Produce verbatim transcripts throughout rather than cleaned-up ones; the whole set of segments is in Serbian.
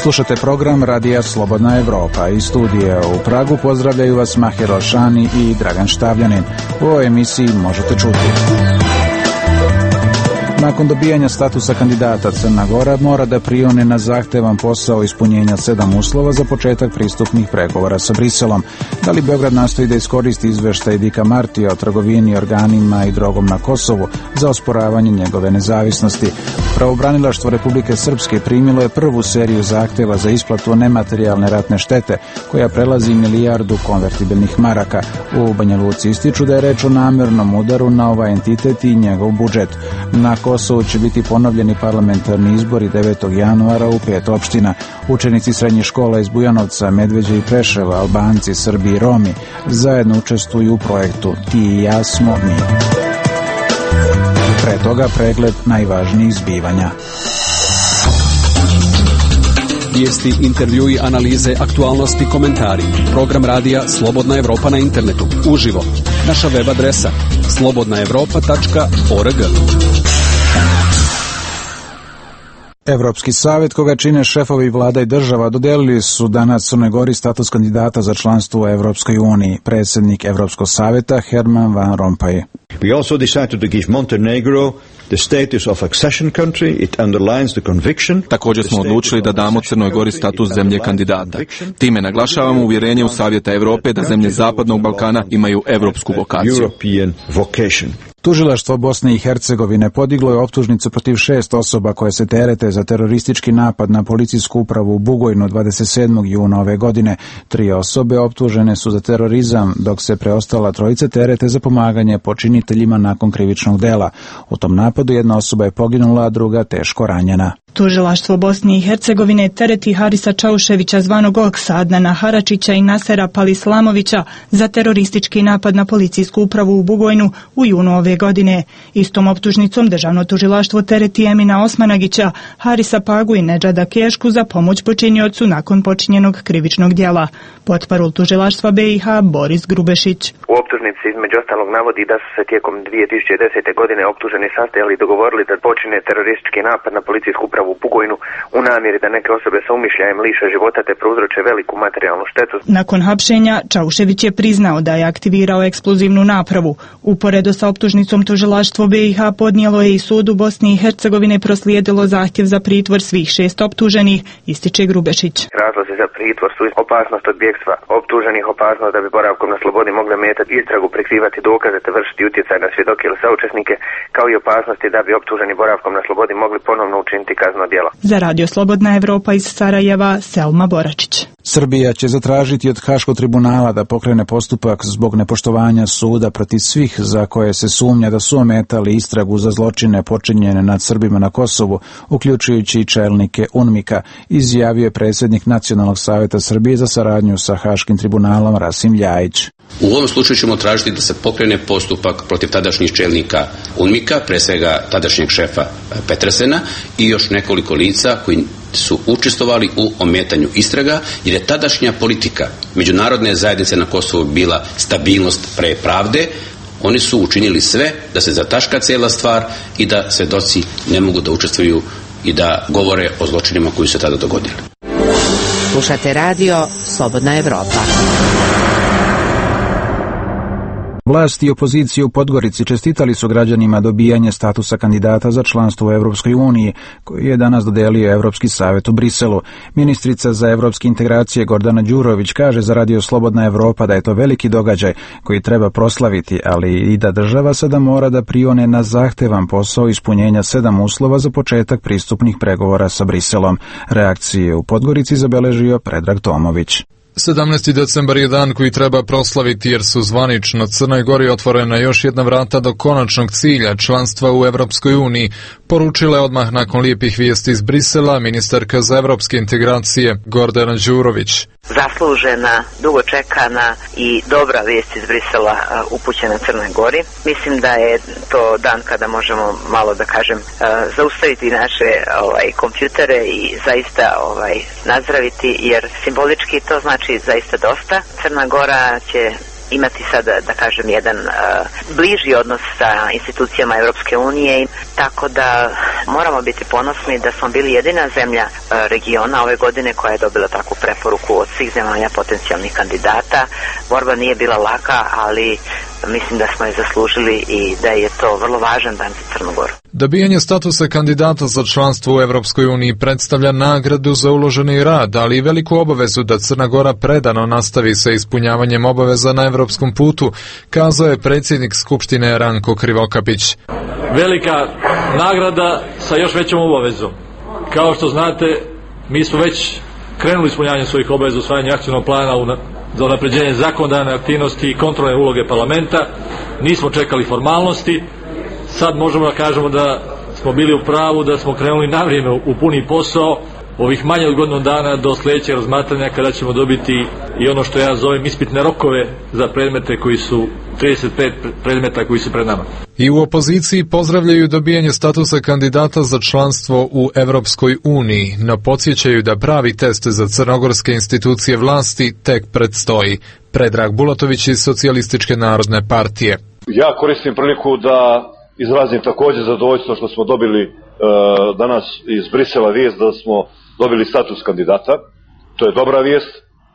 Slušate program Radija Slobodna Evropa. Iz studija u Pragu pozdravljaju vas Mahir Alšani i Dragan Štavljanin. U ovoj emisiji možete čuti: nakon dobijanja statusa kandidata, Crna Gora mora da prione na zahtevan posao ispunjenja sedam uslova za početak pristupnih pregovora sa Briselom. Da li Beograd nastoji da iskoristi izveštaj Dika Martija o trgovini organima i drogom na Kosovu za osporavanje njegove nezavisnosti? Pravobranilaštvo Republike Srpske primilo je prvu seriju zahteva za isplatu nematerijalne ratne štete, koja prelazi milijardu konvertibilnih maraka. U Banja Luci ističu da je reč o namernom udaru na ovaj entitet i njegov budžet. Na Kosovu će biti ponovljeni parlamentarni izbori devetog januara u pet opština. Učenici srednjih škola iz Bujanovca, Medveđe i Preševa, Albanci, Srbi i Romi zajedno učestvuju u projektu Ti i ja smo mi. Pre toga pregled najvažnijih zbivanja. Vijesti, intervjui, analize, aktualnosti, komentari. Program radija Slobodna Evropa na internetu. Uživo. Naša web adresa slobodna evropa tačka org. Evropski savjet, koga čine šefovi vlada i država, dodelili su danas Crnoj Gori status kandidata za članstvo u Evropskoj uniji. Predsjednik Evropskog savjeta Herman Van Rompuy. We also decided to give Montenegro the status of accession country. It underlines the conviction. Također smo odlučili da damo Crnoj Gori status zemlje kandidata. Time naglašavamo uvjerenje u Savjeta Evrope da zemlje Zapadnog Balkana imaju evropsku vokaciju. Tužilaštvo Bosne i Hercegovine podiglo je optužnicu protiv šest osoba koje se terete za teroristički napad na policijsku upravu u Bugojnu dvadeset sedmog juna ove godine. Tri osobe optužene su za terorizam, dok se preostala trojica terete za pomaganje počiniteljima nakon krivičnog dela. U tom napadu jedna osoba je poginula, a druga teško ranjena. Tužilaštvo Bosne i Hercegovine tereti Harisa Čauševića zvanog Oksa, Adnana Haračića i Nasera Palislamovića za teroristički napad na policijsku upravu u Bugojnu u junu ove godine. Istom optužnicom državno tužilaštvo tereti Emina Osmanagića, Harisa Pagu i Nedžada Kešku za pomoć počiniocu nakon počinjenog krivičnog djela. Potparul tužilaštva B i H Boris Grubešić. U optužnici između ostalog navodi da su se tijekom dvije tisuće desete. godine optuženi sastajali i dogovorili da počine teroristički napad na policijsku upravu u Bugojnu u namjeri da neke osobe sa umišljajem liše života te prouzroče veliku materijalnu štetu. Nakon hapšenja, Čaušević je priznao da je aktivirao eksplozivnu napravu. Uporedo sa optužnicom tužilaštvo B i H podnijelo je i sudu Bosne i Hercegovine proslijedilo zahtjev za pritvor svih šest optuženih, ističe Grubešić. Razlozi za pritvor su opasnost od bjegstva optuženih, opasnost da bi boravkom na slobodi mogli metati istragu, prikrivati dokaze te vršiti utjecaj na svjedoke ili saučesnike, kao i opasnosti da bi optuženi boravkom na slobodi mogli ponovno učiniti kazneno djelo. Za Radio Slobodna Evropa iz Sarajeva, Selma Boračić. Srbija će zatražiti od Haškog tribunala da pokrene postupak zbog nepoštovanja suda protiv svih za koje se sumnja da su ometali istragu za zločine počinjene nad Srbima na Kosovu, uključujući i čelnike UNMIK-a, izjavio je predsjednik Nacionalnog savjeta Srbije za saradnju sa Haškim tribunalom Rasim Ljajić. U ovom slučaju ćemo tražiti da se pokrene postupak protiv tadašnjih čelnika UNMIK-a, pre svega tadašnjeg šefa Petresena i još nekoliko lica koji su učestvovali u ometanju istraga, jer je tadašnja politika međunarodne zajednice na Kosovu bila stabilnost pre pravde. Oni su učinili sve da se zataška cijela stvar i da svedoci ne mogu da učestvuju i da govore o zločinima koji su tada dogodili. Slušate radio Slobodna Evropa. Vlasti i opozicije u Podgorici čestitali su građanima dobijanje statusa kandidata za članstvo u Evropskoj uniji, koji je danas dodelio Evropski savjet u Briselu. Ministrica za evropske integracije Gordana Đurović kaže za Radio Slobodna Evropa da je to veliki događaj koji treba proslaviti, ali i da država sada mora da prione na zahtevan posao ispunjenja sedam uslova za početak pristupnih pregovora sa Briselom. Reakcije u Podgorici zabeležio Predrag Tomović. sedamnaesti decembar je dan koji treba proslaviti jer su zvanično Crnoj Gori otvorena još jedna vrata do konačnog cilja članstva u Evropskoj uniji, poručila je odmah nakon lijepih vijesti iz Brisela ministarka za evropske integracije Gordana Đurović. Zaslužena, dugo čekana i dobra vijest iz Brisela upućena Crnoj Gori. Mislim da je to dan kada možemo malo, da kažem, zaustaviti naše ovaj, kompjutere i zaista ovaj, nazdraviti, jer simbolički to znači zaista dosta. Crna Gora će imati sada, da kažem, jedan uh, bliži odnos sa institucijama Europske unije, tako da moramo biti ponosni da smo bili jedina zemlja uh, regiona ove godine koja je dobila takvu preporuku od svih zemalja potencijalnih kandidata. Borba nije bila laka, ali mislim da smo je zaslužili i da je to vrlo važan dan za Crnu Goru. Dobijanje statusa kandidata za članstvo u Evropskoj uniji predstavlja nagradu za uloženi rad, ali i veliku obavezu da Crna Gora predano nastavi sa ispunjavanjem obaveza na evropskom putu, kazao je predsjednik Skupštine Ranko Krivokapić. Velika nagrada sa još većom obavezom. Kao što znate, mi smo već krenuli ispunjavanje svojih obaveza, usvajanje akcijnog plana za unapređenje zakonodavne aktivnosti i kontrolne uloge parlamenta. Nismo čekali formalnosti. Sad možemo da kažemo da smo bili u pravu, da smo krenuli na vrijeme u puni posao ovih manje od godinu dana do sljedećeg razmatranja kada ćemo dobiti i ono što ja zovem ispitne rokove za predmete koji su trideset pet predmeta koji su pred nama. I u opoziciji pozdravljaju dobijanje statusa kandidata za članstvo u Evropskoj uniji, no podsjećaju da pravi test za crnogorske institucije vlasti tek predstoji. Predrag Bulatović iz Socijalističke narodne partije. Ja koristim priliku da izrazim također zadovoljstvo što smo dobili e, danas iz Brisela vijest da smo dobili status kandidata. To je dobra vijest.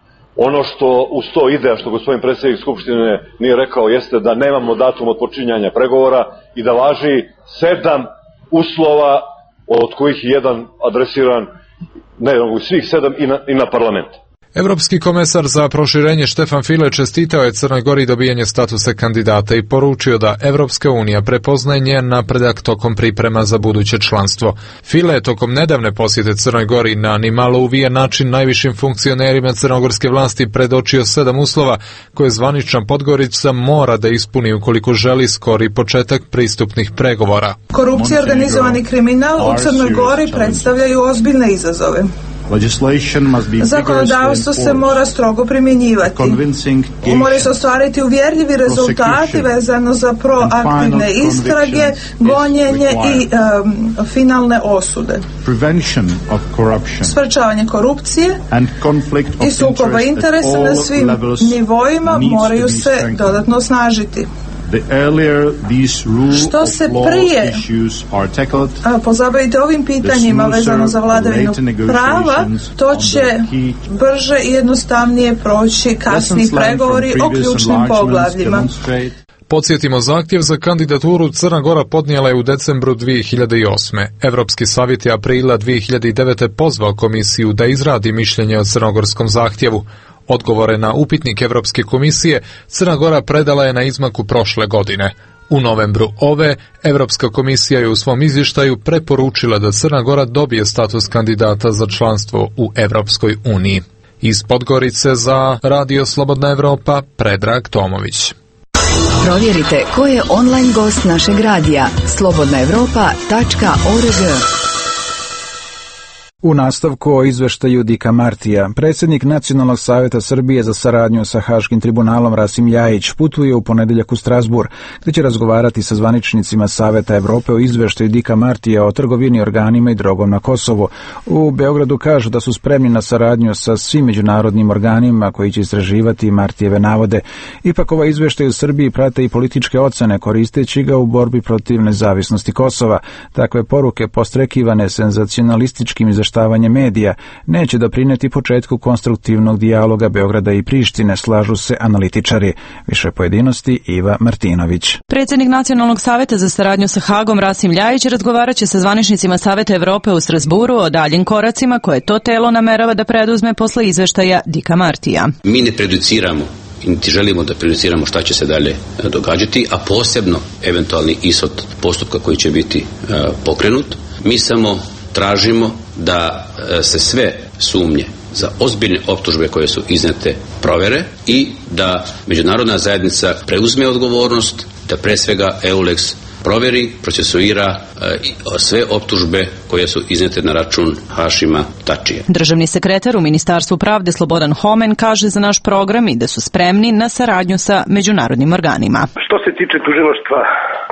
Ono što uz to ide, što gospodin predsjednik Skupštine nije rekao, jeste da nemamo datum od počinjanja pregovora i da važi sedam uslova, od kojih je jedan adresiran, ne, svih sedam i na, i na parlament. Evropski komesar za proširenje Štefan File čestitao je Crnoj Gori dobijanje statusa kandidata i poručio da Evropska unija prepoznaje njen napredak tokom priprema za buduće članstvo. File je tokom nedavne posjete Crnoj Gori na nimalo uvijen način najvišim funkcionerima crnogorske vlasti predočio sedam uslova koje zvanična Podgorica mora da ispuni ukoliko želi skori početak pristupnih pregovora. Korupcija i organizovani kriminal u Crnoj Gori predstavljaju ozbiljne izazove. Zakonodavstvo se mora strogo primjenjivati. Moraju se ostvariti uvjerljivi rezultati vezano za proaktivne istrage, gonjenje i um, finalne osude. Sprečavanje korupcije i sukoba interesa na svim nivoima moraju se dodatno osnažiti. Što se prije pozabavite ovim pitanjima vezano za vladavinu prava, to će brže i jednostavnije proći kasni pregovori o ključnim poglavljima. Podsjetimo, zahtjev za kandidaturu Crna Gora podnijela je u decembru dvije hiljade osme. Evropski savjet je aprila dvije hiljade devete pozvao komisiju da izradi mišljenje o crnogorskom zahtjevu. Odgovore na upitnik Evropske komisije Crna Gora predala je na izmaku prošle godine. U novembru ove, Evropska komisija je u svom izvještaju preporučila da Crna Gora dobije status kandidata za članstvo u Evropskoj uniji. Iz Podgorice za Radio Slobodna Evropa, Predrag Tomović. Provjerite ko je online gost našeg radija slobodna evropa tačka org. U nastavku o izveštaju Dika Martija, predsjednik Nacionalnog savjeta Srbije za saradnju sa Haškim tribunalom Rasim Ljajić putuje u ponedjeljak u Strasbourg, gdje će razgovarati sa zvaničnicima Savjeta Evrope o izveštaju Dika Martija o trgovini organima i drogom na Kosovu. U Beogradu kažu da su spremni na saradnju sa svim međunarodnim organima koji će istraživati Martijeve navode. Ipak ovaj izveštaj u Srbiji prate i političke ocene koristeći ga u borbi protiv nezavisnosti Kosova. Takve poruke postrekivane senzacionalističkim izveštajem medija neće doprinijeti početku konstruktivnog dijaloga Beograda i Prištine, slažu se analitičari. Više pojedinosti Iva Martinović. Predsjednik Nacionalnog savjeta za saradnju sa Hagom Rasim Ljajić razgovarat će sa zvaničnicima Savjeta Evrope u Strasburu o daljim koracima koje to telo namerava da preduzme posle izveštaja Dika Martija. Mi ne prejudiciramo i niti želimo da prejudiciramo šta će se dalje događati, a posebno eventualni ishod postupka koji će biti uh, pokrenut. Mi samo tražimo da se sve sumnje za ozbiljne optužbe koje su iznete provere i da međunarodna zajednica preuzme odgovornost, da pre svega EULEX proveri, procesuira e, sve optužbe koje su iznete na račun Hašima Tačija. Državni sekretar u Ministarstvu pravde Slobodan Homen kaže za naš program i da su spremni na saradnju sa međunarodnim organima. Što se tiče tužilaštva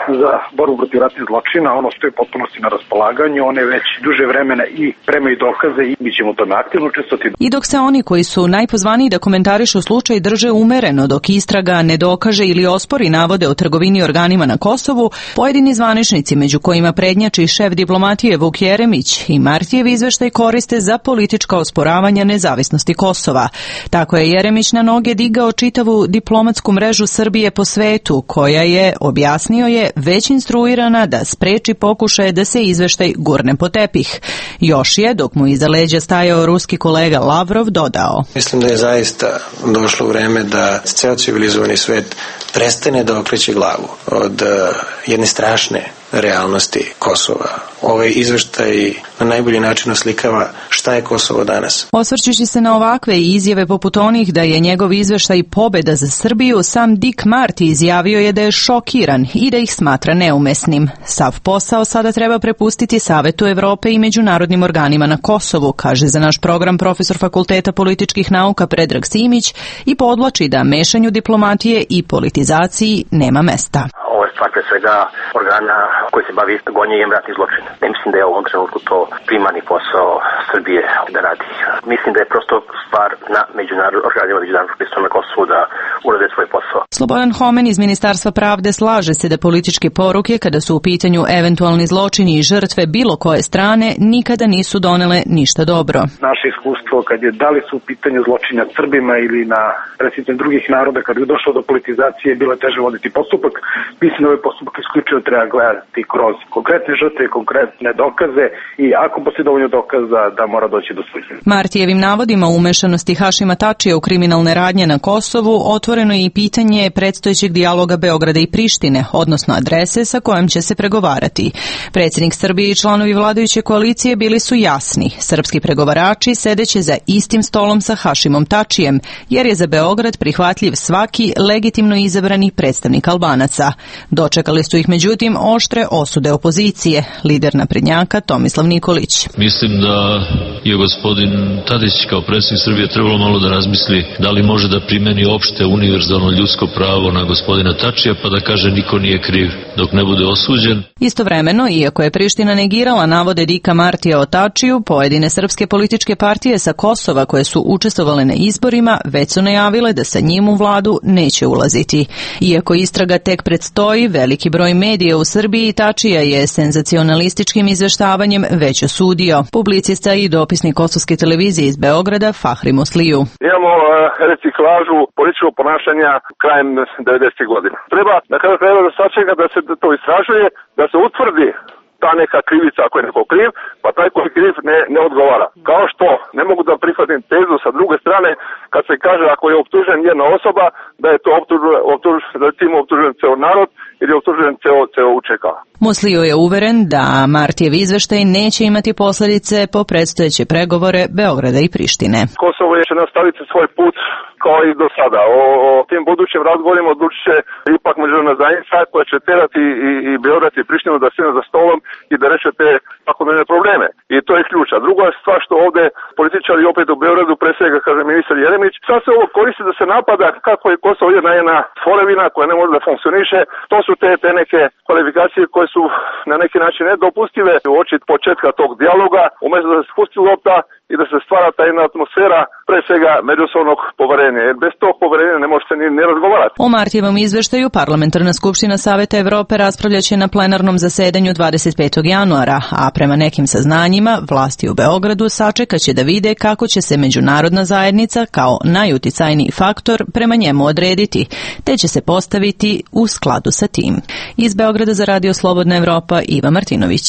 za borbu protiv ratnih zločina, ono što je potpunosti na raspolaganju, one već duže vremena i premaju dokaze i mi ćemo u tome aktivno učestvovati. I dok se oni koji su najpozvaniji da komentarišu slučaj drže umereno dok istraga ne dokaže ili ospori navode o trgovini organima na Kosovu, pojedini zvaničnici, među kojima prednjači šef diplomatije Vuk Jeremić, i Martijev izveštaj koriste za politička osporavanja nezavisnosti Kosova. Tako je Jeremić na noge digao čitavu diplomatsku mrežu Srbije po svetu, koja je, objasnio je, već instruirana da spreči pokušaje da se izveštaj gurne po tepih. Još je, dok mu iza leđa stajao ruski kolega Lavrov, dodao: Mislim da je zaista došlo vreme da ceo civilizovani svet prestane da okreće glavu od uh, jedne strašne realnosti Kosova. Ovaj izveštaj na najbolji način oslikava šta je Kosovo danas. Osvrćući se na ovakve izjave poput onih da je njegov izveštaj pobeda za Srbiju, sam Dick Marty izjavio je da je šokiran i da ih smatra neumesnim. Sav posao sada treba prepustiti Savetu Evrope i međunarodnim organima na Kosovu, kaže za naš program profesor Fakulteta političkih nauka Predrag Simić, i podvlači da mešanju diplomatije i politizaciji nema mesta. Ovo je stvar pre svega organa koji se bavi gonjenjem ratnih zločina. Ne mislim da je u ovom trenutku to primarni posao Srbije da radi. Mislim da je prosto stvar na međunarodnim organima međunarodnog pristupnog na Kosovu da urade svoj posao. Slobodan Homen iz Ministarstva pravde slaže se da političke poruke, kada su u pitanju eventualni zločini i žrtve bilo koje strane, nikada nisu donele ništa dobro. Naše iskustvo kad je da li su u pitanju zločina Srbima ili na predstavnicima drugih naroda, kad je došlo do politizacije, bilo je teže voditi postupak. Mislim da ovaj postupak isključivo treba gledati kroz konkretne žrtve i konkretne dokaze i ako postoji dovoljno dokaza da mora doći do suđenja. Martijevim navodima umešanosti Hašima Tačija u kriminalne radnje na Kosovu otvoreno je i pitanje predstojećeg dijaloga Beograda i Prištine, odnosno adrese sa kojom će se pregovarati. Predsjednik Srbije i članovi vladajuće koalicije bili su jasni. Srpski pregovarači sedeće za istim stolom sa Hašimom Tačijem, jer je za Beograd prihvatljiv svaki legitimno izabrani predstavnik Albanaca. Dočekali su ih međutim oštre osude opozicije, lider naprednjaka Tomislav Nikolić. Mislim da je gospodin Tadić kao predsjednik Srbije trebalo malo da razmisli da li može da primeni opšte univerzalno ljudsko pravo na gospodina Tačija pa da kaže niko nije kriv dok ne bude osuđen. Istovremeno, iako je Priština negirala navode Dika Martija o Tačiju, pojedine srpske političke partije sa Kosova koje su učestvovale na izborima već su najavile da sa njim u vladu neće ulaziti. Iako istraga tek predstoji, veliki broj medija u Srbiji Tačija je senzacionalističkim izveštavanjem već osudio. Publicista i dopisnik kosovske televizije iz Beograda Fahri Musliju. Imamo uh, reciklažu političkog ponašanja krajem devedesetih godina. Treba da kada treba da sačeka da se to istražuje, da se utvrdi ta neka krivica ako je neko kriv, pa taj koji kriv ne, ne odgovara. Kao što ne mogu da prihvatim tezu sa druge strane kad se kaže ako je optužen jedna osoba da je to optužen, optuž, da je tim optužen ceo narod ili je optužen ceo, ceo U Č K. Musliju je uveren da Martijev izveštaj neće imati posljedice po predstojeće pregovore Beograda i Prištine. Kosovo će nastaviti svoj put kao i do sada. O, o tim budućim razgovorima odlučit će ipak međunarodna zajednica koja će terati i, i Beograd i Prištinu da sjedne za stolom i da reše te svakodnevne probleme. I to je ključ. A druga stvar što ovde političari opet u Beogradu, pre svega, kaže ministar Jeremić, sad se ovo koristi da se napada kako je Kosovo jedna jedna tvorevina koja ne može da funkcioniše. To su te, te neke kvalifikacije koje su na neki način nedopustive u oči početka tog dijaloga, umjesto da se spusti lopta i da se stvara ta jedna atmosfera, pre svega međusobnog poverenja. Jer bez tog poverenja ne možete ni, ni razgovarati. O Martijevom izveštaju Parlamentarna skupština Saveta Evrope raspravljaće na plenarnom zasedanju dvadeset petog januara, a prema nekim saznanjima vlasti u Beogradu sačekaće da vide kako će se međunarodna zajednica kao najuticajniji faktor prema njemu odrediti, te će se postaviti u skladu sa tim. Iz Beograda za Radio Slobodna Evropa Iva Martinović.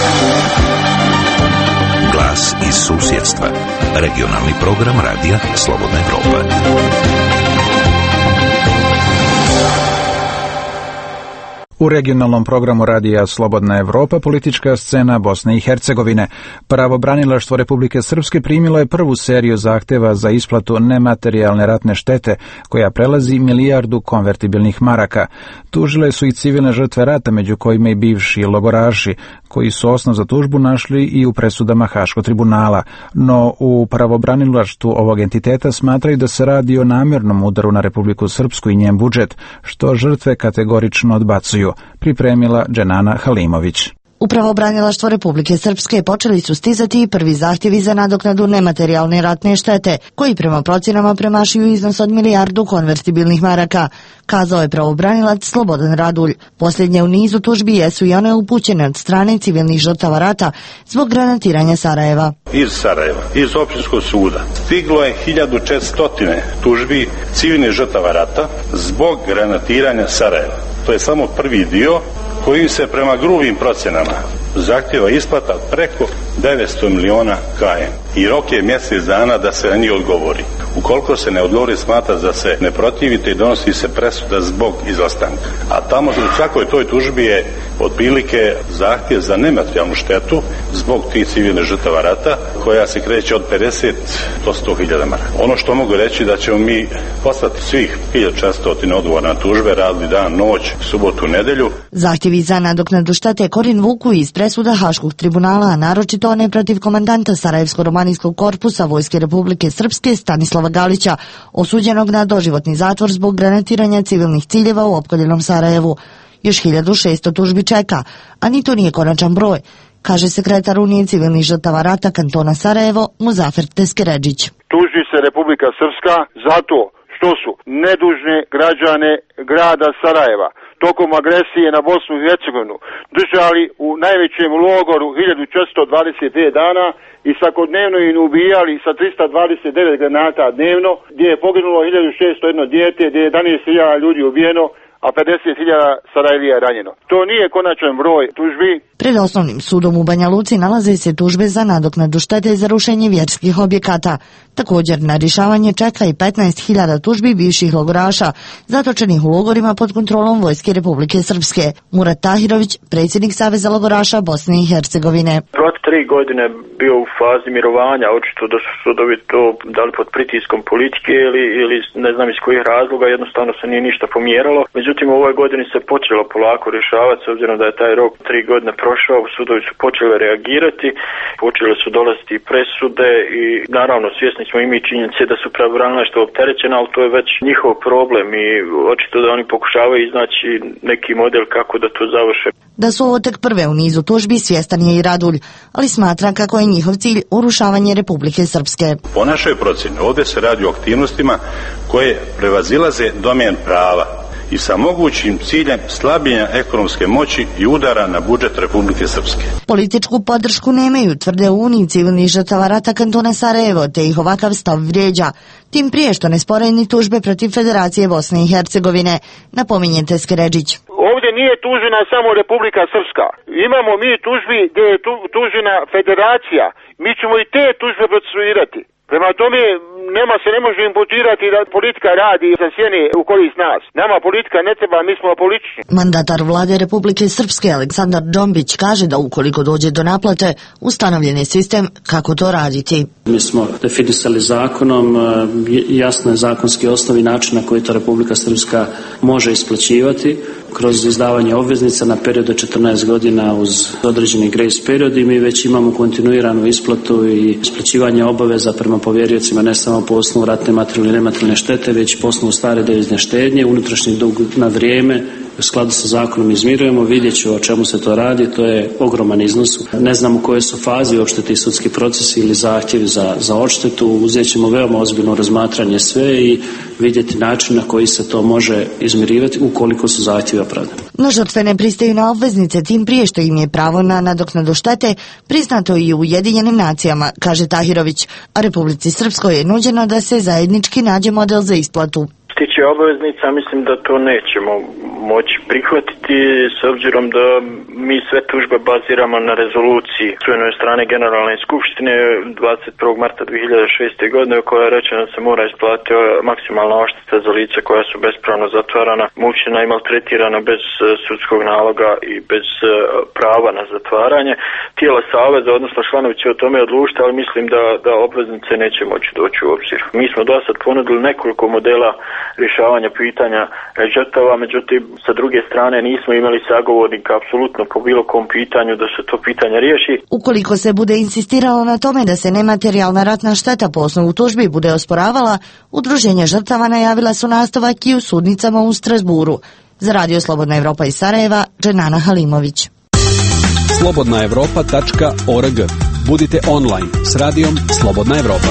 Glas iz susjedstva. Regionalni program Radija Slobodna Evropa. U regionalnom programu Radija Slobodna Evropa politička scena Bosne i Hercegovine. Pravobranilaštvo Republike Srpske primilo je prvu seriju zahteva za isplatu nematerijalne ratne štete, koja prelazi milijardu konvertibilnih maraka. Tužile su i civilne žrtve rata, među kojima i bivši logoraši, koji su osnov za tužbu našli i u presudama Haškog tribunala, no u pravobranilaštvu ovog entiteta smatraju da se radi o namjernom udaru na Republiku Srpsku i njen budžet, što žrtve kategorično odbacuju, pripremila Dženana Halimović. U pravobranilaštvo Republike Srpske počeli su stizati i prvi zahtjevi za nadoknadu nematerijalne ratne štete, koji prema procjenama premašuju iznos od milijardu konvertibilnih maraka, kazao je pravobranilac Slobodan Radulj. Posljednje u nizu tužbi jesu i one upućene od strane civilnih žrtava rata zbog granatiranja Sarajeva. Iz Sarajeva, iz općinskog suda, stiglo je hiljadu četiristo tužbi civilnih žrtava rata zbog granatiranja Sarajeva. To je samo prvi dio kojim se prema grubim procjenama zahtjeva isplata preko devetsto miliona kajem. I rok je mjesec dana da se na njih odgovori. Ukoliko se ne odgovori, smatra da se ne protivite i donosi se presuda zbog izostanka. A tamo u svakoj toj tužbi je otprilike zahtjev za nematerijalnu štetu zbog tih civilnih žrtava rata, koja se kreće od pedeset do sto hiljada maraka. Ono što mogu reći da ćemo mi poslati svih hiljadu četiristo odgovora na tužbe, radili dan, noć, subotu, nedelju. Zahtjevi za nadoknadu štete korin vuku iz presuda Haškog tribunala, a naročito one protiv komandanta Sarajevsko-romanijskog korpusa Vojske Republike Srpske Stanislava Galića, osuđenog na doživotni zatvor zbog granatiranja civilnih ciljeva u opkoljenom Sarajevu. Još hiljadu šesto tužbi čeka, a ni to nije konačan broj, kaže sekretar Unije civilnih žrtava rata kantona Sarajevo Muzafer Teskeredžić. Tuži se Republika Srpska zato što su nedužne građane grada Sarajeva tokom agresije na Bosnu i Hercegovinu držali u najvećem logoru hiljadu četiristo dvadeset pet dana i svakodnevno im ubijali sa trista dvadeset devet granata dnevno, gdje je poginulo hiljadu šesto jedno dijete, gdje je jedanaest hiljada ljudi ubijeno, a pedeset hiljada Sarajlija je ranjeno. To nije konačan broj tužbi. Pred osnovnim sudom u Banja Luci nalaze se tužbe za nadoknadu štete za rušenje vjerskih objekata. Također na rješavanje čeka i petnaest hiljada tužbi bivših logoraša, zatočenih u logorima pod kontrolom Vojske Republike Srpske. Murat Tahirović, predsjednik Saveza logoraša Bosne i Hercegovine. Proti tri godine bio u fazi mirovanja, očito da su sudovi to dali pod pritiskom politike ili, ili ne znam iz kojih razloga, jednostavno se nije ništa pomjeralo. Međutim, u ovoj godini se počelo polako rješavati, s obzirom da je taj rok tri godine prošao, sudovi su počeli reagirati, počeli su dolaziti presude i naravno svjesni smo i mi činjenice da su pravobranilaštva opterećena, ali to je već njihov problem i očito da oni pokušavaju iznaći neki model kako da to završe. Da su ovo tek prve u nizu tužbi svjestan je i Radulj, ali smatra kako je njihov cilj urušavanje Republike Srpske. Po našoj procjeni ovdje se radi o aktivnostima koje prevazilaze domen prava i sa mogućim ciljem slabljenja ekonomske moći i udara na budžet Republike Srpske. Političku podršku nemaju, tvrde u Uniji civilnih žrtava rata kantona Sarajevo, te ih ovakav stav vrijeđa. Tim prije što ne spore ni tužbe protiv Federacije Bosne i Hercegovine, napominje Teskeredžić. Ovdje nije tužena samo Republika Srpska. Imamo mi tužbi gdje je tu, tužena Federacija. Mi ćemo i te tužbe procesuirati. Prema tome, nema se ne može imputirati da politika radi za sjene u korist nas. Nama politika ne treba, mi smo politični. Mandatar vlade Republike Srpske Aleksandar Džombić kaže da ukoliko dođe do naplate, ustanovljen je sistem kako to raditi. Mi smo definisali zakonom jasne zakonske osnovi način na koji to Republika Srpska može isplaćivati kroz izdavanje obveznica na period od četrnaest godina uz određeni grace period i mi već imamo kontinuiranu isplatu i isplaćivanje obaveza prema povjeriocima ne samo po osnovu ratne materijalne i nematerijalne štete, već po osnovu stare devizne štednje, unutrašnji dug na vrijeme u skladu sa zakonom izmirujemo, vidjet ću o čemu se to radi, to je ogroman iznos. Ne znam u kojoj su fazi uopšte ti sudski procesi ili zahtjevi za, za odštetu, uzet ćemo veoma ozbiljno razmatranje sve i vidjeti način na koji se to može izmirivati ukoliko su zahtjevi opravdani. No žrtve ne pristaju na obveznice, tim prije što im je pravo na nadoknadu štete priznato i u Ujedinjenim nacijama, kaže Tahirović, a Republici Srpskoj je nuđeno da se zajednički nađe model za isplatu. Tiče obveznica, mislim da to nećemo moći prihvatiti s obzirom da mi sve tužbe baziramo na rezoluciji čuvenoj strane Generalne skupštine dvadeset prvog marta dvije hiljade šeste. godine u kojoj je rečeno da se mora isplatiti maksimalna odšteta za lica koja su bespravno zatvarana, mučena i maltretirana bez sudskog naloga i bez prava na zatvaranje. Tijela saveza, odnosno članovi će o tome odlučiti, ali mislim da, da obveznice neće moći doći u obzir. Mi smo do sad ponudili nekoliko modela rješavanja pitanja žrtava, međutim sa druge strane nismo imali sagovornika apsolutno po bilo kom pitanju da se to pitanje riješi. Ukoliko se bude insistiralo na tome da se nematerijalna ratna šteta po osnovu tužbi bude osporavala, udruženja žrtava najavila su nastavak i u sudnicama u Strasburu. Za Radio Slobodna Evropa iz Sarajeva, Dženana Halimović. slobodna evropa tačka org. Budite online s radijom Slobodna Evropa.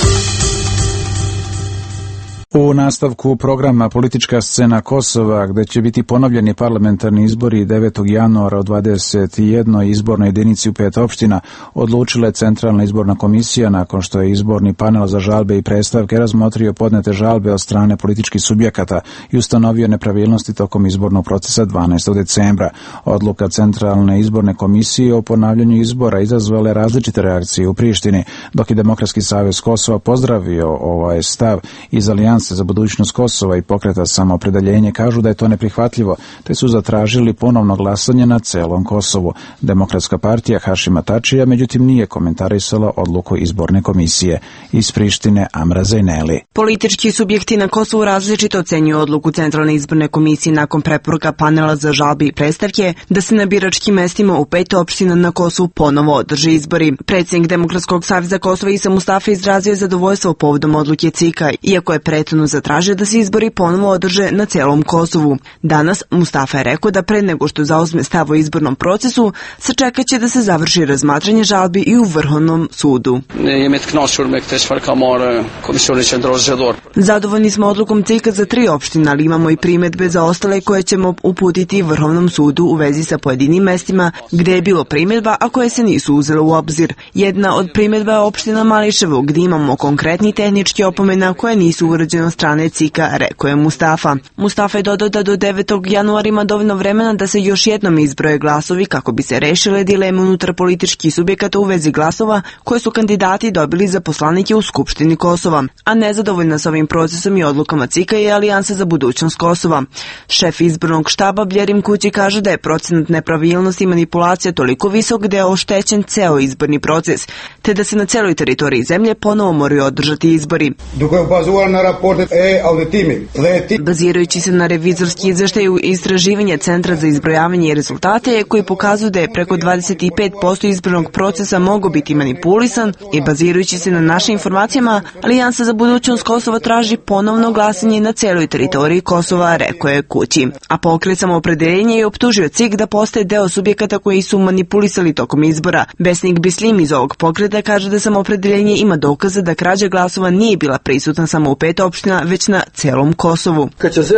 U nastavku programa Politička scena Kosova, gde će biti ponovljeni parlamentarni izbori devetog januara u dvadeset jednoj izbornoj jedinici u pet opština, odlučila je Centralna izborna komisija nakon što je izborni panel za žalbe i predstavke razmotrio podnete žalbe od strane političkih subjekata i ustanovio nepravilnosti tokom izbornog procesa dvanaestog decembra. Odluka Centralne izborne komisije o ponavljanju izbora izazvala različite reakcije u Prištini, dok je Demokratski savez Kosova pozdravio ovaj stav iz Alijanse za budućnost Kosova i pokreta Samoopredeljenje kažu da je to neprihvatljivo, te su zatražili ponovno glasanje na celom Kosovu. Demokratska partija Hašima Tačija međutim nije komentarisala odluku izborne komisije. Iz Prištine Amra Zajneli. Politički subjekti na Kosovu različito ocenjuju odluku Centralne izborne komisije nakon preporuka panela za žalbe i predstavke da se na biračkim mestima u pet opština na Kosovu ponovo održe izbori. Predsjednik Demokratskog saveza Kosova Isa Mustafa izrazio je zadovoljstvo povodom odluke C I K-a, iako je prethodno zatražio da se izbori ponovo održe na celom Kosovu. Danas Mustafa je rekao da pre nego što zauzme stav o izbornom procesu, sačekaće da se završi razmatranje žalbi i u Vrhovnom sudu. Zadovoljni smo odlukom C I K-a za tri opštine, ali imamo i primedbe za ostale koje ćemo uputiti Vrhovnom sudu u vezi sa pojedinim mestima gde je bilo primedba, a koje se nisu uzele u obzir. Jedna od primedba je opština Mališevo, gde imamo konkretni tehnički opomena koje nisu urađene od strane C I K-a, rekao je Mustafa. Mustafa je dodao da do devetog januara ima dovoljno vremena da se još jednom izbroje glasovi kako bi se rešile dileme unutar političkih subjekata u vezi glasova koje su kandidati dobili za poslanike u Skupštini Kosova. A nezadovoljna s ovim procesom i odlukama C I K-a je Alijansa za budućnost Kosova. Šef izbornog štaba Bljerim Kući kaže da je procenat nepravilnosti i manipulacija toliko visok da je oštećen ceo izborni proces, te da se na celoj teritoriji zemlje ponovo moraju održati izbori. Bazirajući se na revizorski izveštaj u istraživanje Centra za izbrojavanje i rezultate koji pokazuju da je preko dvadeset pet posto izbornog procesa mogao biti manipulisan i bazirajući se na našim informacijama, Alijansa za budućnost Kosova traži ponovno glasanje na celoj teritoriji Kosova, rekao je Kući. A pokret Samoopredeljenje je optužio C I K da postaje deo subjekata koji su manipulisali tokom izbora. Besnik Bislim iz ovog pokreta kaže da Samoopredeljenje ima dokaze da krađa glasova nije bila prisutna samo u pet opština, već na celom Kosovu.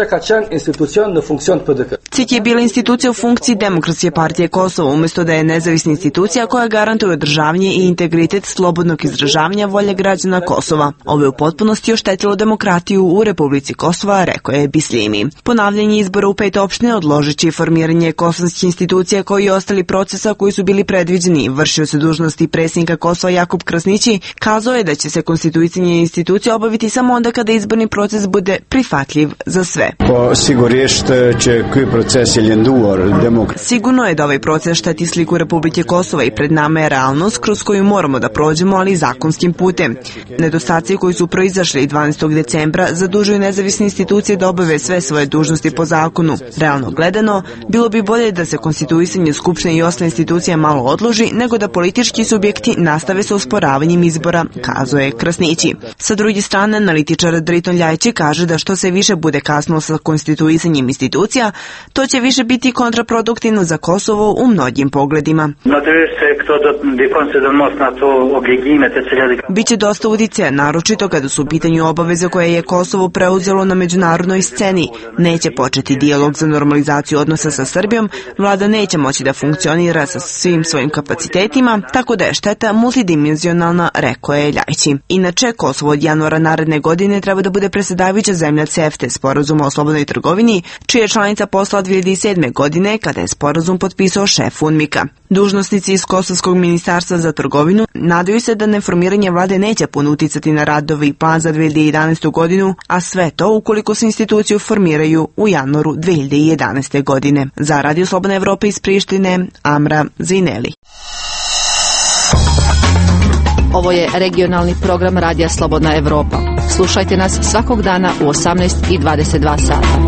C I K je bila institucija u funkciji Demokratske partije Kosova, umjesto da je nezavisna institucija koja garantuje održavanje i integritet slobodnog izražavanja volje građana Kosova. Ovo je u potpunosti oštetilo demokratiju u Republici Kosova, rekao je Bislimi. Ponavljanje izbora u pet opštine odložit će formiranje kosovskih institucija koji i ostali procesa koji su bili predviđeni. Vršio se dužnosti predsjednika Kosova Jakub Krasnići, kazao je da će se konstituisanje institucija obaviti samo onda kada izborni proces bude prihvatljiv za sve. Sigurno je da ovaj proces šteti sliku Republike Kosova i pred nama je realnost kroz koju moramo da prođemo, ali zakonskim putem. Nedostaci koji su proizašli dvanaestog decembra zadužuju nezavisne institucije da obave sve svoje dužnosti po zakonu. Realno gledano, bilo bi bolje da se konstituisanje Skupštine i ostale institucije malo odloži, nego da politički subjekti nastave sa usporavanjem izbora, kazao je Krasnići. Sa druge strane, analitičar Driton Ljajići kaže da što se više bude kasno sa konstituisanjem institucija, to će više biti kontraproduktivno za Kosovo u mnogim pogledima. Biće dosta uticaja, naročito kada su u pitanju obaveze koje je Kosovo preuzelo na međunarodnoj sceni. Neće početi dijalog za normalizaciju odnosa sa Srbijom, vlada neće moći da funkcionira sa svim svojim kapacitetima, tako da je šteta multidimenzionalna, rekao je Ljajići. Inače, Kosovo od januara naredne godine treba da bude predsjedavajuća zemlja CEFTA, sporazuma o slobodnoj trgovini, čija je članica posla od dve hiljade sedme. godine kada je sporazum potpisao šef UNMIK-a. Dužnosnici iz Kosovskog ministarstva za trgovinu nadaju se da neformiranje vlade neće puno uticati na radovi i plan za dve hiljade jedanaestu. godinu, a sve to ukoliko se instituciju formiraju u januaru dve hiljade jedanaeste. godine. Za Radio Slobodna Evropa iz Prištine, Amra Zajneli. Ovo je regionalni program Radija Slobodna Evropa. Slušajte nas svakog dana u osamnaest i dvadeset dva sata.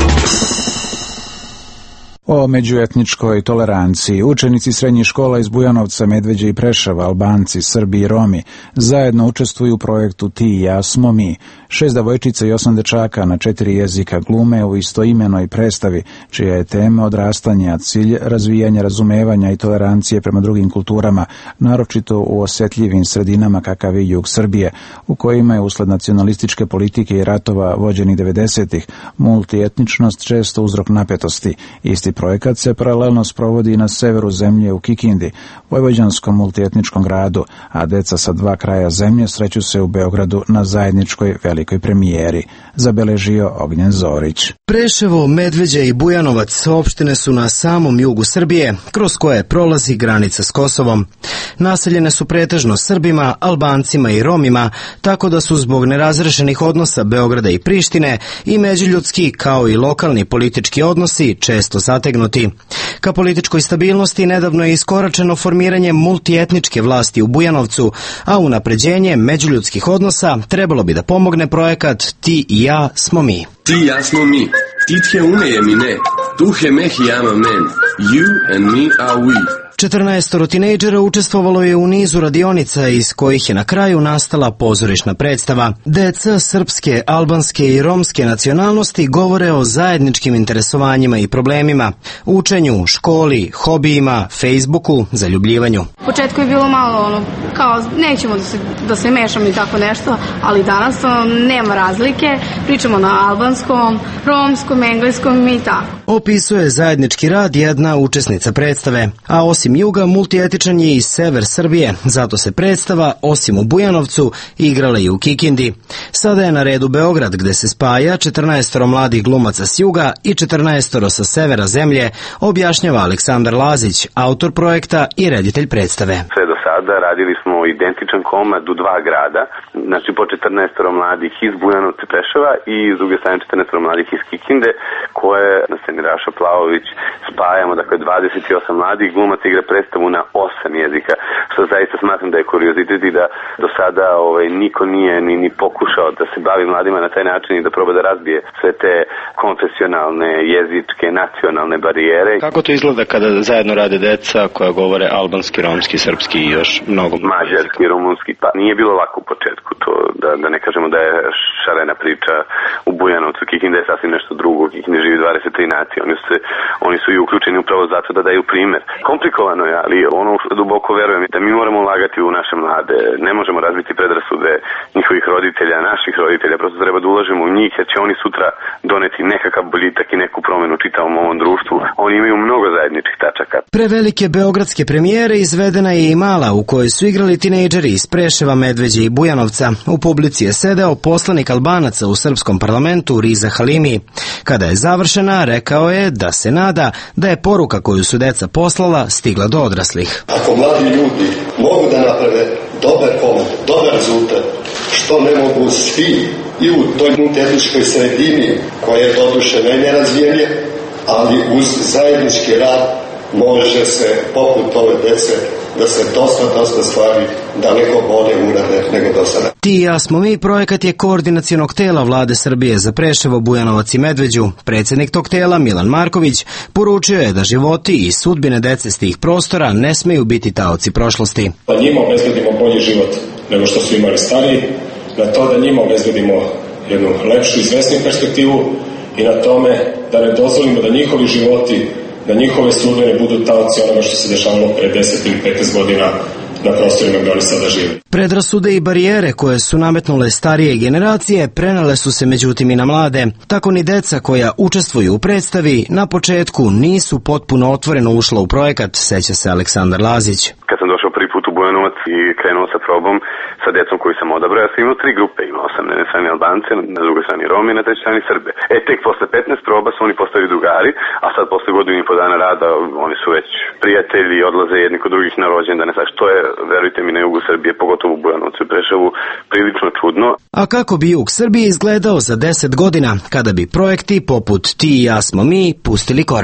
O međuetničkoj toleranciji učenici srednjih škola iz Bujanovca, Medveđe i Preševa, Albanci, Srbi i Romi zajedno učestvuju u projektu Ti i ja smo mi. Šest devojčica i osam dečaka na četiri jezika glume u istoimenoj predstavi, čija je tema odrastanja, cilj razvijanja razumevanja i tolerancije prema drugim kulturama, naročito u osetljivim sredinama kakav je jug Srbije, u kojima je usled nacionalističke politike i ratova vođenih devedesetih multietničnost često uzrok napetosti. Isti projekat se paralelno sprovodi i na severu zemlje u Kikindi, vojvođanskom multietničkom gradu, a deca sa dva kraja zemlje sreću se u Beogradu na zajedničkoj velikoj premijeri, zabeležio Ognjen Zorić. Preševo, Medveđa i Bujanovac opštine su na samom jugu Srbije, kroz koje prolazi granica s Kosovom. Naseljene su pretežno Srbima, Albancima i Romima, tako da su zbog nerazrešenih odnosa Beograda i Prištine i međuljudski kao i lokalni politički odnosi često zategnuti. Ka političkoj stabilnosti nedavno je iskoračeno formiranje multietničke vlasti u Bujanovcu, a unapređenje međuljudskih odnosa trebalo bi da pomogne projekat Ti i ja smo mi. Ti i ja smo mi. Titke umeje mi ne. Duhe mehi jama men. You and me are we. četrnaestoro tinejdžera učestvovalo je u nizu radionica iz kojih je na kraju nastala pozorišna predstava. Deca srpske, albanske i romske nacionalnosti govore o zajedničkim interesovanjima i problemima, učenju, školi, hobijima, Facebooku, zaljubljivanju. U početku je bilo malo ono, kao nećemo da se, da se mešamo i tako nešto, ali danas ono, nema razlike, pričamo na albanskom, romskom, engleskom i tako. Opisuje zajednički rad jedna učesnica predstave, a osim juga multietičan je i sever Srbije, zato se predstava, osim u Bujanovcu, igrala i u Kikindi. Sada je na redu Beograd, gde se spaja četrnaestoro mladih glumaca s juga i četrnaestoro sa severa zemlje, objašnjava Aleksandar Lazić, autor projekta i reditelj predstave. Sve do sada radili smo identičan komad u dva grada, znači po četrnaestoro mladih iz Bujanovca, Preševa i s druge strane četrnaestoro mladih iz Kikinde, koje na sceni Raša Plavović spajamo, dakle dvadeset osam mladih glumaca igra predstavu na osam jezika, što zaista smatram da je kuriozitet i da do sada ovaj, niko nije ni, ni pokušao da se bavi mladima na taj način i da proba da razbije sve te konfesionalne, jezičke, nacionalne barijere. Kako to izgleda kada zajedno rade deca koja govore albanski, romski, srpski i još mnogo? Mađarski, rumunski, pa nije bilo lako u početku, to da, da ne kažemo da je šarena priča u Bujanovcu. Kikinda je sasvim nešto drugo, Kikinda živi dvadeset tri nacije, oni su, oni su i uključeni upravo zato da daju primer. Komplikovano je, ali ono što duboko verujem da mi moramo ulagati u naše mlade, ne možemo razbiti predrasude njihovih roditelja, naših roditelja, prosto treba da ulažemo u njih, jer će oni sutra doneti nekakav boljitak i neku promenu čitavom ovom društvu. Oni imaju mnogo zajedničkih tačaka. Prevelike beogradske premijere izvedena je i mala u kojoj su igrali tinejdžeri iz Preševa, Medveđe i Bujanovca. U publici je sedeo poslanik Albanaca u srpskom parlamentu Riza Halimi. Kada je završena, rekao je da se nada da je poruka koju su deca poslala stigla do odraslih. Ako mladi ljudi mogu da naprave dobar komad, dobar rezultat, što ne mogu svi i u toj multietničkoj sredini koja je doduše najnerazvijenije, ali uz zajednički rad može se poput ove dece da se dosta, dosta stvari daleko bolje urade nego do sada. Ti i ja smo mi projekat je koordinacionog tela Vlade Srbije za Preševo, Bujanovac i Medveđu. Predsjednik tog tela, Milan Marković, poručio je da životi i sudbine dece s tih prostora ne smeju biti taoci prošlosti. Da njima obezbedimo bolji život nego što su imali stariji, na to da njima obezbedimo jednu lepšu, izvesniju perspektivu i na tome da ne dozvolimo da njihovi životi, da njihove sudbine budu taoci onoga što se dešavalo pre deset ili petnaest godina na prostorima gde oni sada žive. Predrasude i barijere koje su nametnule starije generacije prenale su se međutim i na mlade. Tako ni deca koja učestvuju u predstavi na početku nisu potpuno otvoreno ušla u projekat, seća se Aleksandar Lazić. Kad sam došao prvi put u Bujanovac i krenuo sa probom sa decom koju sam odabrao, ja sam imao tri grupe, imao sam na jednej strani Albance, na drugoj strani Romi, na trećoj strani Srbe. E, tek posle petnaest proba su oni postali drugari, a sad posle godinu i po dana rada oni su već prijatelji i odlaze jedni kod drugih na rođendane. Znači, to je, verujte mi, na jugu Srbije, pogotovo u Bujanovcu i Preševu, prilično čudno. A kako bi jug Srbije izgledao za deset godina, kada bi projekti poput Ti i ja smo mi pustili korene?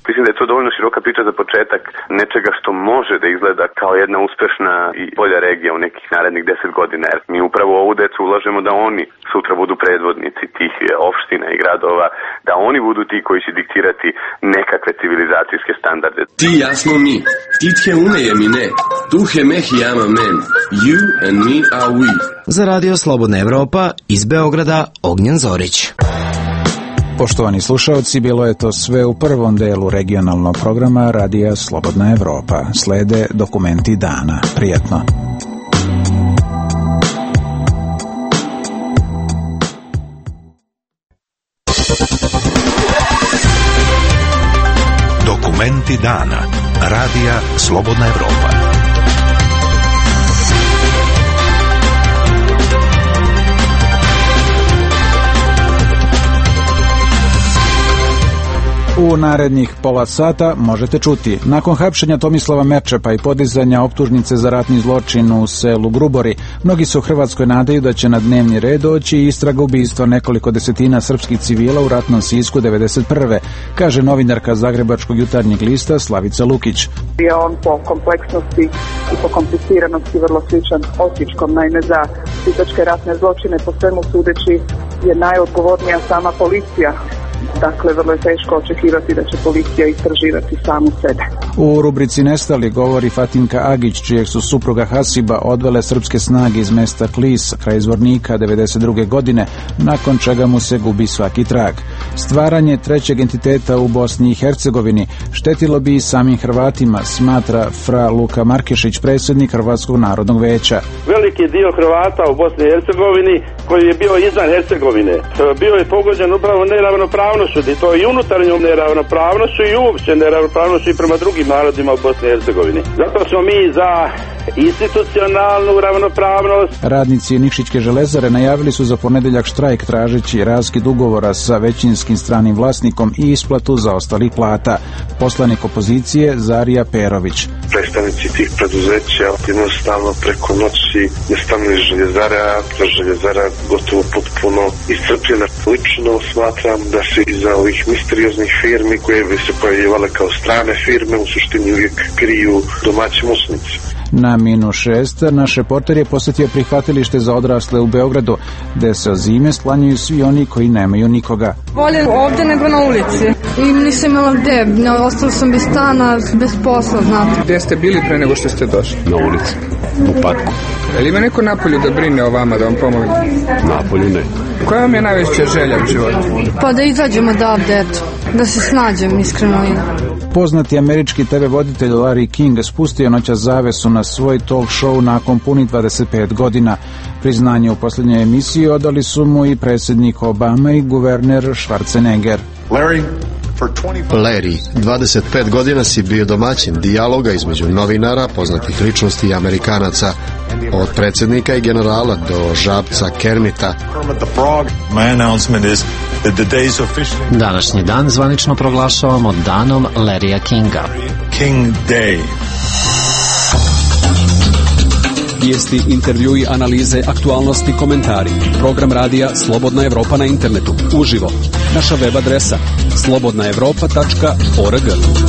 Mislim da je to dovoljno široka priča za početak nečega što može da izgleda kao jedna uspešna i bolja regija u nekih narednih deset godina, jer mi upravo ovu decu ulažemo da oni sutra budu predvodnici tih opština i gradova, da oni budu ti koji će diktirati nekakve civilizacijske standarde. Ti ja smo mi, ptitke umeje mi ne, duhe mehi jama men, you and me are we. Za Radio Slobodna Evropa iz Beograda Ognjen Zorić. Poštovani slušalci, bilo je to sve u prvom delu regionalnog programa Radija Slobodna Evropa. Slede dokumenti dana. Prijetno. Dokumenti dana. Radija Slobodna Evropa. U narednih pola sata možete čuti: nakon hapšenja Tomislava Merčepa i podizanja optužnice za ratni zločin u selu Grubori, mnogi se u Hrvatskoj nadaju da će na dnevni red doći istraga ubistva nekoliko desetina srpskih civila u ratnom Sisku devedeset prve, kaže novinarka Zagrebačkog jutarnjeg lista Slavica Lukić. Je on po kompleksnosti i po kompliciranosti vrlo sličan Osječkom, naime za sisačke ratne zločine po svemu sudeći je najodgovornija sama policija. Dakle, vrlo je teško očekivati da će policija istraživati samu sebe. U rubrici Nestali govori Fatimka Agić, čijeg su supruga Hasiba odvele srpske snage iz mesta Klis, kraj Zvornika devedeset druge godine, nakon čega mu se gubi svaki trag. Stvaranje trećeg entiteta u Bosni i Hercegovini štetilo bi i samim Hrvatima, smatra fra Luka Markešić, predsjednik Hrvatskog narodnog veća. Veliki dio Hrvata u Bosni i Hercegovini koji je bio izvan Hercegovine bio je pogođen upravo neravnopravnošću, i to i unutarnjom neravnopravnošću i uopće neravnopravnošću i prema drugim narodima u Bosni i Hercegovini. Zato smo mi za institucionalnu ravnopravnost. Radnici Nikšićke železare najavili su za ponedeljak štrajk tražeći raskid ugovora sa većinskim stranim vlasnikom i isplatu zaostalih plata. Poslanik opozicije Zarija Perović. Predstavnici tih preduzeća jednostavno preko noći nestane željezara, željezara gotovo potpuno iscrpljena. Lično smatram da se iza ovih misterioznih firmi koje bi se pojavljivale kao strane firme u suštini uvijek kriju domaći musnici. Na minus šest naš reporter je posjetio prihvatilište za odrasle u Beogradu, gde se od zime sklanjaju svi oni koji nemaju nikoga. Bolje ovdje nego na ulici. I nisam imala gde, ostala sam bez stana, bez posla, znate. Gde ste bili pre nego što ste došli? Na ulici, u parku. Je li ima neko napolju da brine o vama, da vam pomogne? Napolju ne. Koja vam je najveća želja u životu? Pa da izađemo odavde, eto, da se snađem iskreno. Poznati američki te ve voditelj Larry King spustio noćas zavesu na svoj talk show nakon punih dvadeset pet godina. Priznanje u posljednjoj emisiji odali su mu i predsjednik Obama i guverner Schwarzenegger. Larry, Larry, dvadeset pet godina si bio domaćin dijaloga između novinara, poznatih ličnosti i Amerikanaca, od predsjednika i generala do žabca Kermita. Današnji dan zvanično proglašavamo danom Larrya Kinga. King Day. Vijesti, intervjui, analize, aktualnosti, komentari. Program radija Slobodna Evropa na internetu. Uživo. Naša web adresa slobodna evropa tačka org.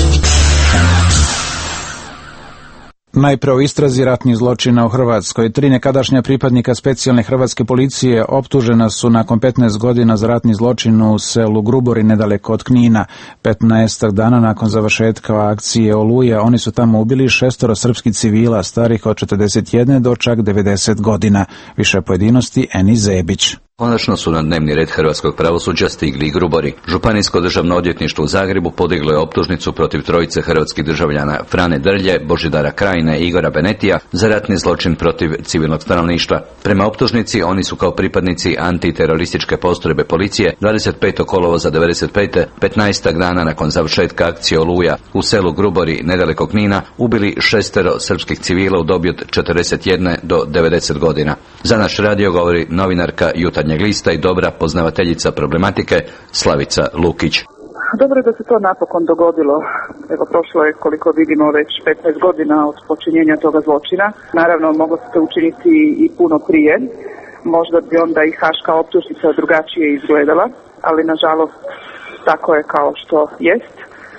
Najpre o istrazi ratnih zločina u Hrvatskoj. Tri nekadašnja pripadnika specijalne hrvatske policije optužena su nakon petnaest godina za ratni zločin u selu Grubori nedaleko od Knina. petnaestak dana nakon završetka akcije Oluja oni su tamo ubili šestoro srpskih civila starih od četrdeset jedne do čak devedeset godina. Više pojedinosti Eni Zebić. Konačno su na dnevni red hrvatskog pravosuđa stigli i Grubori. Županijsko državno odvjetništvo u Zagrebu podiglo je optužnicu protiv trojice hrvatskih državljana Frane Drlje, Božidara Krajine i Igora Benetija za ratni zločin protiv civilnog stanovništva. Prema optužnici oni su kao pripadnici antiterorističke postrojbe policije dvadeset petog kolovoza devedeset pete petnaestak dana nakon završetka akcije Oluja u selu Grubori nedaleko Knina ubili šestero srpskih civila u dobi od četrdeset jedne do devedeset godina. Za naš radio govori novinarka Jutarnjeg lista i dobra poznavateljica problematike Slavica Lukić. Dobro je da se to napokon dogodilo. Evo, prošlo je, koliko vidimo, već petnaest godina od počinjenja toga zločina. Naravno, moglo se to učiniti i puno prije. Možda bi onda i haška optužnica drugačije izgledala, ali nažalost tako je kao što jest.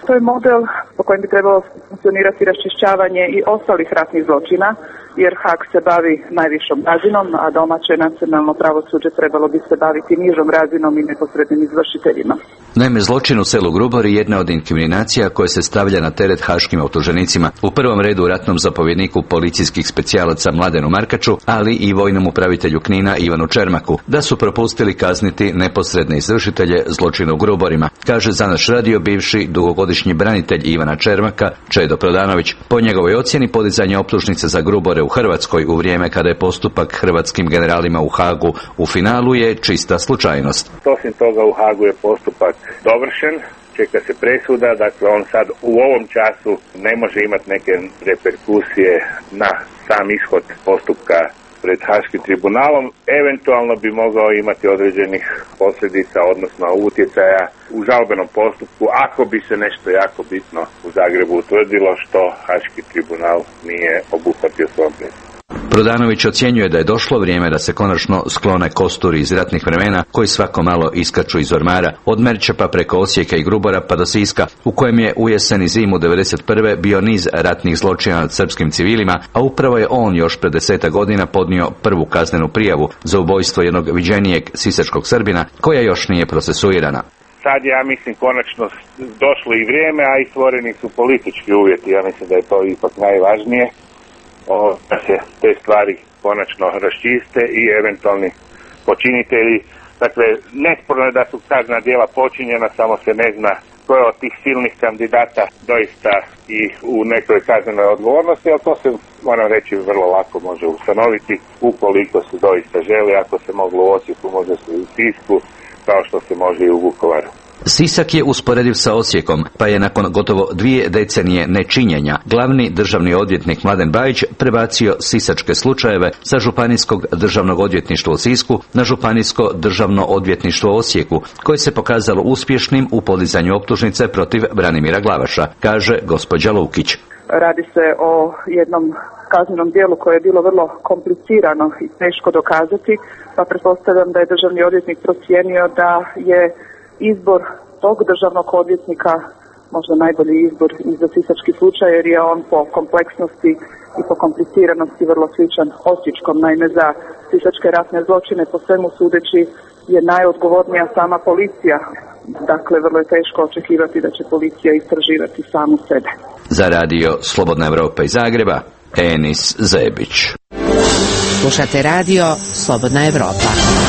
To je model po kojem bi trebalo funkcionirati raščišćavanje i ostalih ratnih zločina, jer Haag se bavi najvišom razinom, a domaće nacionalno pravosuđe trebalo bi se baviti nižom razinom i neposrednim izvršiteljima. Naime, zločin u selu Grubori jedna od inkriminacija koja se stavlja na teret haškim optuženicima, u prvom redu ratnom zapovjedniku policijskih specijalaca Mladenu Markaču, ali i vojnom upravitelju Knina Ivanu Čermaku, da su propustili kazniti neposredne izvršitelje zločina u Gruborima, kaže za naš radio bivši dugogodišnji branitelj Ivana Čermaka, Čedo Prodanović. Po njegovoj ocjeni podizanje optužnice za Grubore u Hrvatskoj u vrijeme kada je postupak hrvatskim generalima u Haagu u finalu je čista slučajnost. Osim toga u Haagu je postupak dovršen, čeka se presuda, dakle on sad u ovom času ne može imati neke reperkusije na sam ishod postupka pred Haškim tribunalom. Eventualno bi mogao imati određenih posljedica, odnosno utjecaja u žalbenom postupku, ako bi se nešto jako bitno u Zagrebu utvrdilo što Haški tribunal nije obuhvatio svojom presudom. Prodanović ocjenjuje da je došlo vrijeme da se konačno sklone kosturi iz ratnih vremena koji svako malo iskaču iz ormara, od Merčepa preko Osijeka i Grubora pa do Siska, u kojem je u jesen i zimu devedeset prve bio niz ratnih zločina nad srpskim civilima, a upravo je on još pred desetak godina podnio prvu kaznenu prijavu za ubojstvo jednog viđenijeg sisačkog Srbina, koja još nije procesuirana. Sad ja mislim konačno došlo i vrijeme, a i stvoreni su politički uvjeti. Ja mislim da je to ipak najvažnije. O, da se te stvari konačno raščiste i eventualni počinitelji. Dakle, nesporno je da su kaznena djela počinjena, samo se ne zna ko je od tih silnih kandidata doista i u nekoj kaznenoj odgovornosti, ali to se, moram reći, vrlo lako može ustanoviti ukoliko se doista želi. Ako se moglo u Osijeku, može se i u Sisku, kao što se može i u Vukovaru. Sisak je usporediv sa Osijekom, pa je nakon gotovo dvije decenije nečinjenja glavni državni odvjetnik Mladen Bajić prebacio sisačke slučajeve sa Županijskog državnog odvjetništva u Sisku na Županijsko državno odvjetništvo u Osijeku, koje se pokazalo uspješnim u podizanju optužnice protiv Branimira Glavaša, kaže gospođa Lukić. Radi se o jednom kaznenom djelu koje je bilo vrlo komplicirano i teško dokazati, pa pretpostavljam da je državni odvjetnik procijenio da je izbor tog državnog odvjetnika možda najbolji izbor i za sisački slučaj, jer je on po kompleksnosti i po kompliciranosti vrlo sličan osječkom. Naime, za sisačke ratne zločine po svemu sudeći je najodgovornija sama policija. Dakle, vrlo je teško očekivati da će policija istraživati samu sebe. Za radio Slobodna Evropa iz Zagreba, Enis Zebić. Slušate radio Slobodna Evropa.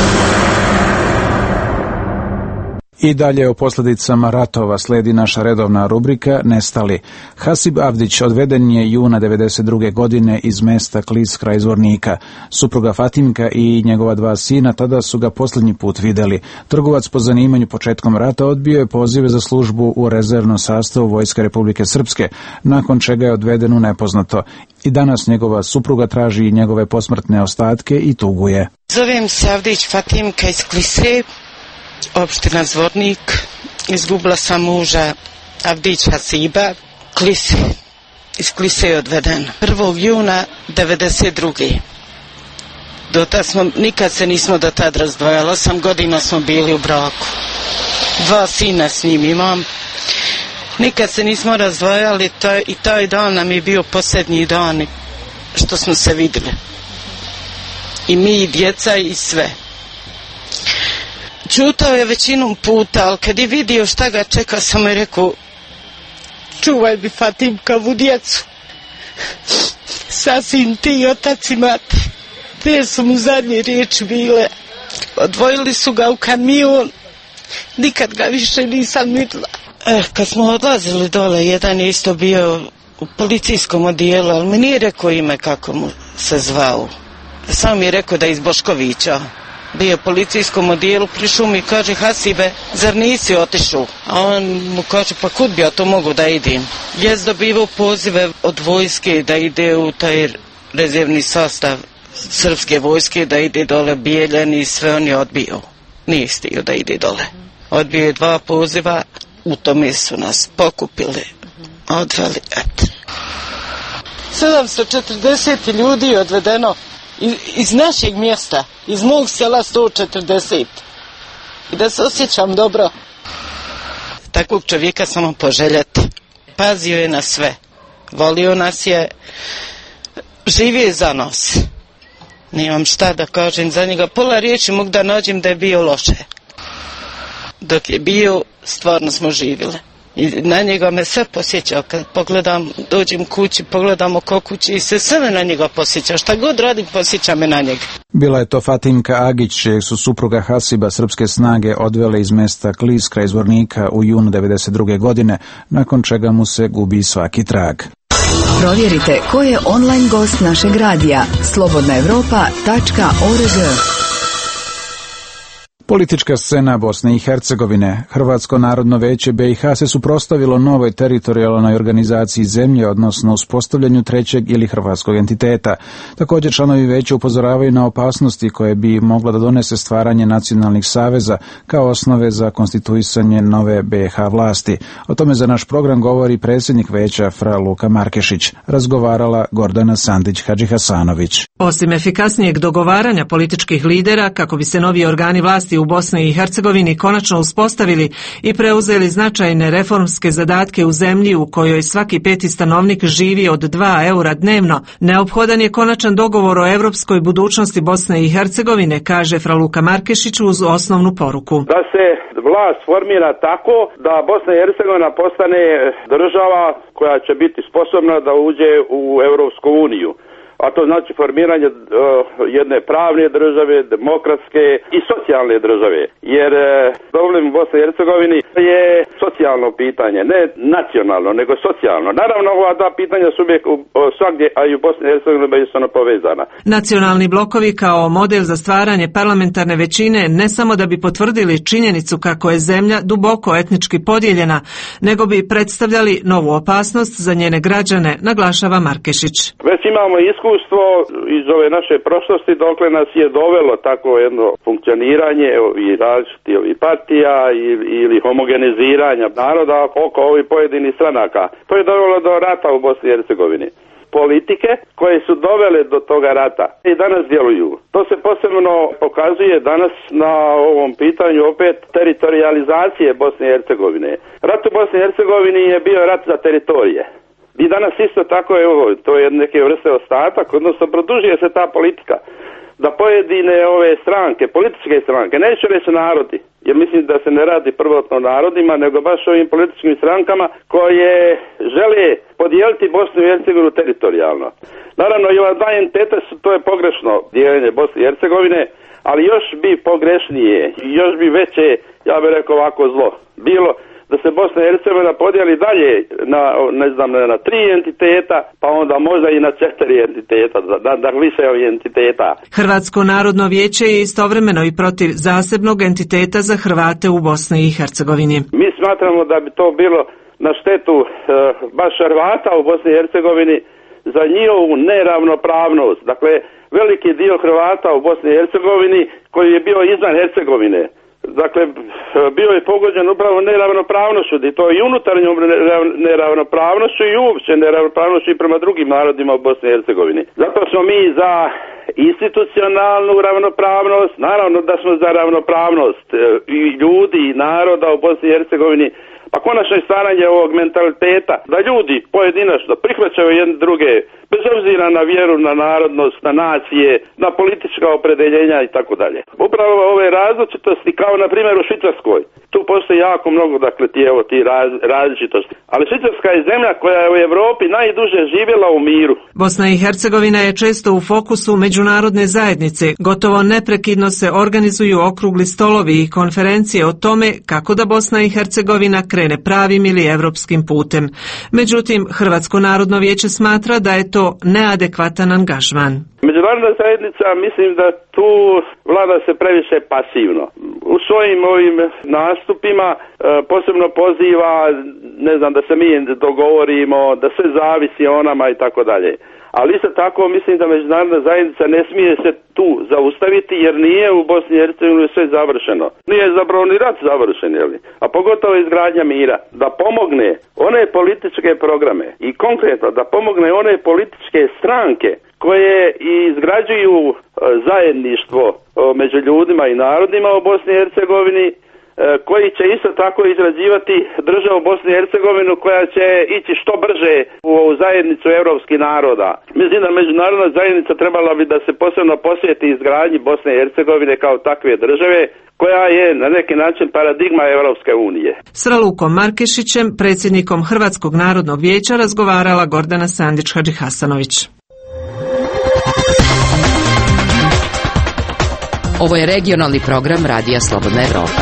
I dalje o posljedicama ratova slijedi naša redovna rubrika Nestali. Hasib Avdić odveden je juna devedeset druge godine iz mesta Klis kraj Zvornika. Supruga Fatimka i njegova dva sina tada su ga posljednji put vidjeli. Trgovac po zanimanju početkom rata odbio je pozive za službu u rezervnom sastavu Vojske Republike Srpske, nakon čega je odveden u nepoznato. I danas njegova supruga traži njegove posmrtne ostatke i tuguje. Zovem se Avdić Fatimka iz Klise, opština Zvornik. Izgubila sam muža Avdić Hasiba. Klise. Iz Klise je odveden prvog juna devedeset druge. Do tad smo, nikad se nismo do tad razdvojali. Osam godina smo bili u braku. Dva sina s njim imam. Nikad se nismo razdvojali to, i taj dan nam je bio posljednji dan što smo se vidjeli. I mi, i djeca, i sve. Čutao je većinom puta, ali kad je vidio šta ga čeka, sam je rekao, čuvaj mi Fatimkavu djecu. Sasvim ti, otac i mati. Te su mu zadnje riječi bile. Odvojili su ga u kamion. Nikad ga više nisam vidjela. Eh, kad smo odlazili dole, jedan je isto bio u policijskom odijelu, ali mi nije rekao ime kako mu se zvao. Sam mi je rekao da je iz Boškovića. Bio u policijskom odijelu, prišao mi i kaže, Hasibe, zar nisi otišao? A on mu kaže, pa kud bi ja to mogu da idem? Jes dobivao pozive od vojske da ide u taj rezervni sastav srpske vojske, da ide dole Bijeljan i sve on je odbio. Nije stio da ide dole. Odbio je dva poziva, u tome su nas pokupili, odveli, eto. sedamsto četrdeset ljudi je odvedeno iz, iz našeg mjesta, iz mog sela sto četrdeset. I da se osjećam dobro. Takvog čovjeka samo poželjeti. Pazio je na sve. Volio nas je. Živio je za nas. Nemam šta da kažem za njega. Pola riječi mogu da nađem da je bio loše. Dok je bio, stvarno smo živjeli. I na njega me sve posjeća. Kad pogledam, dođem kući, pogledam oko kući i se sve me na njega posjeća. Šta god radim, posjeća me na njega. Bila je to Fatimka Agić, čijeg su supruga Hasiba srpske snage odvele iz mesta Klis kraj Zvornika u junu devedeset druge godine, nakon čega mu se gubi svaki trag. Provjerite ko je online gost našeg radija. slobodna evropa tačka org. Politička scena Bosne i Hercegovine. Hrvatsko narodno veće B i H se suprotstavilo novoj teritorijalnoj organizaciji zemlje, odnosno uspostavljanju trećeg ili hrvatskog entiteta. Također članovi veća upozoravaju na opasnosti koje bi mogla da donese stvaranje nacionalnih saveza kao osnove za konstituisanje nove B i H vlasti. O tome za naš program govori predsjednik veća Fra Luka Markešić. Razgovarala Gordana Sandić-Hadžihasanović. Osim efikasnijeg dogovaranja političkih lidera kako bi se novi organi vlasti u Bosni i Hercegovini konačno uspostavili i preuzeli značajne reformske zadatke u zemlji u kojoj svaki peti stanovnik živi od dva eura dnevno, neophodan je konačan dogovor o evropskoj budućnosti Bosne i Hercegovine, kaže Fra Luka Markešić uz osnovnu poruku. Da se vlast formira tako da Bosna i Hercegovina postane država koja će biti sposobna da uđe u Europsku uniju. A to znači formiranje uh, jedne pravne države, demokratske i socijalne države. Jer uh, problem u Bosni i Hercegovini je socijalno pitanje, ne nacionalno, nego socijalno. Naravno, ova dva pitanja su uvijek uh, svagdje, a i u Bosni i Hercegovini međusobno povezana. Nacionalni blokovi kao model za stvaranje parlamentarne većine ne samo da bi potvrdili činjenicu kako je zemlja duboko etnički podijeljena, nego bi predstavljali novu opasnost za njene građane, naglašava Markešić. Već imamo iskustvo iz ove naše prošlosti dokle nas je dovelo tako jedno funkcioniranje i različitih ovih partija ili, ili homogeniziranja naroda oko ovih pojedinih stranaka. To je dovelo do rata u Bosni i Hercegovini. Politike koje su dovele do toga rata i danas djeluju. To se posebno pokazuje danas na ovom pitanju opet teritorializacije Bosne i Hercegovine. Rat u Bosni i Hercegovini je bio rat za teritorije. I danas isto tako, evo, to je neke vrste ostatak, odnosno produžuje se ta politika da pojedine ove stranke, političke stranke, neću reći narodi, jer mislim da se ne radi prvotno narodima, nego baš ovim političkim strankama koje žele podijeliti Bosnu i Hercegovinu teritorijalno. Naravno, i ova dva entiteta su, to je pogrešno dijeljenje Bosne i Hercegovine, ali još bi pogrešnije, još bi veće, ja bih rekao ovako zlo, bilo da se Bosna i Hercegovina podijeli dalje na, ne znam, na tri entiteta, pa onda možda i na četiri entiteta, da, da više ovih entiteta. Hrvatsko narodno vijeće je istovremeno i protiv zasebnog entiteta za Hrvate u Bosni i Hercegovini. Mi smatramo da bi to bilo na štetu uh, baš Hrvata u Bosni i Hercegovini za njihovu neravnopravnost. Dakle, veliki dio Hrvata u Bosni i Hercegovini koji je bio izvan Hercegovine, dakle, bio je pogođen upravo neravnopravnošću, i to i unutarnjom neravnopravnošću i uopće neravnopravnošću i prema drugim narodima u Bosni i Hercegovini. Zato smo mi za institucionalnu ravnopravnost, naravno da smo za ravnopravnost i ljudi i naroda u Bosni i Hercegovini, pa konačno je stvaranje ovog mentaliteta da ljudi pojedinačno prihvaćaju jedne druge, bez obzira na vjeru, na narodnost, na nacije, na politička opredeljenja i tako dalje. Upravo ove različitosti, kao na primjer u Švicarskoj, tu postoji jako mnogo, dakle, ti, evo, ti raz, različitosti. Ali Švicarska je zemlja koja je u Europi najduže živjela u miru. Bosna i Hercegovina je često u fokusu međunarodne zajednice. Gotovo neprekidno se organizuju okrugli stolovi i konferencije o tome kako da Bosna i Hercegovina krene pravim ili evropskim putem. Međutim, Hrvatsko narodno vijeće smatra da je to neadekvatan angažman. Međunarodna zajednica, mislim da tu vlada se previše pasivno. U svojim ovim nastupima e, posebno poziva, ne znam, da se mi dogovorimo, da sve zavisi o nama i tako dalje. Ali isto tako mislim da međunarodna zajednica ne smije se tu zaustaviti jer nije u Bosni i Hercegovini sve završeno. Nije zapravo ni rat završen, jeli? A pogotovo izgradnja mira. Da pomogne one političke programe i konkretno da pomogne one političke stranke koje izgrađuju zajedništvo među ljudima i narodima u Bosni i Hercegovini, koji će isto tako izrađivati državu Bosne i Hercegovinu koja će ići što brže u zajednicu evropskih naroda. Mislim da međunarodna zajednica trebala bi da se posebno posvijeti izgradnji Bosne i Hercegovine kao takve države koja je na neki način paradigma Evropske unije. S Ralukom Markešićem, predsjednikom Hrvatskog narodnog vijeća, razgovarala Gordana Sandić-Hadžihasanović. Ovo je regionalni program Radija Slobodna Evropa.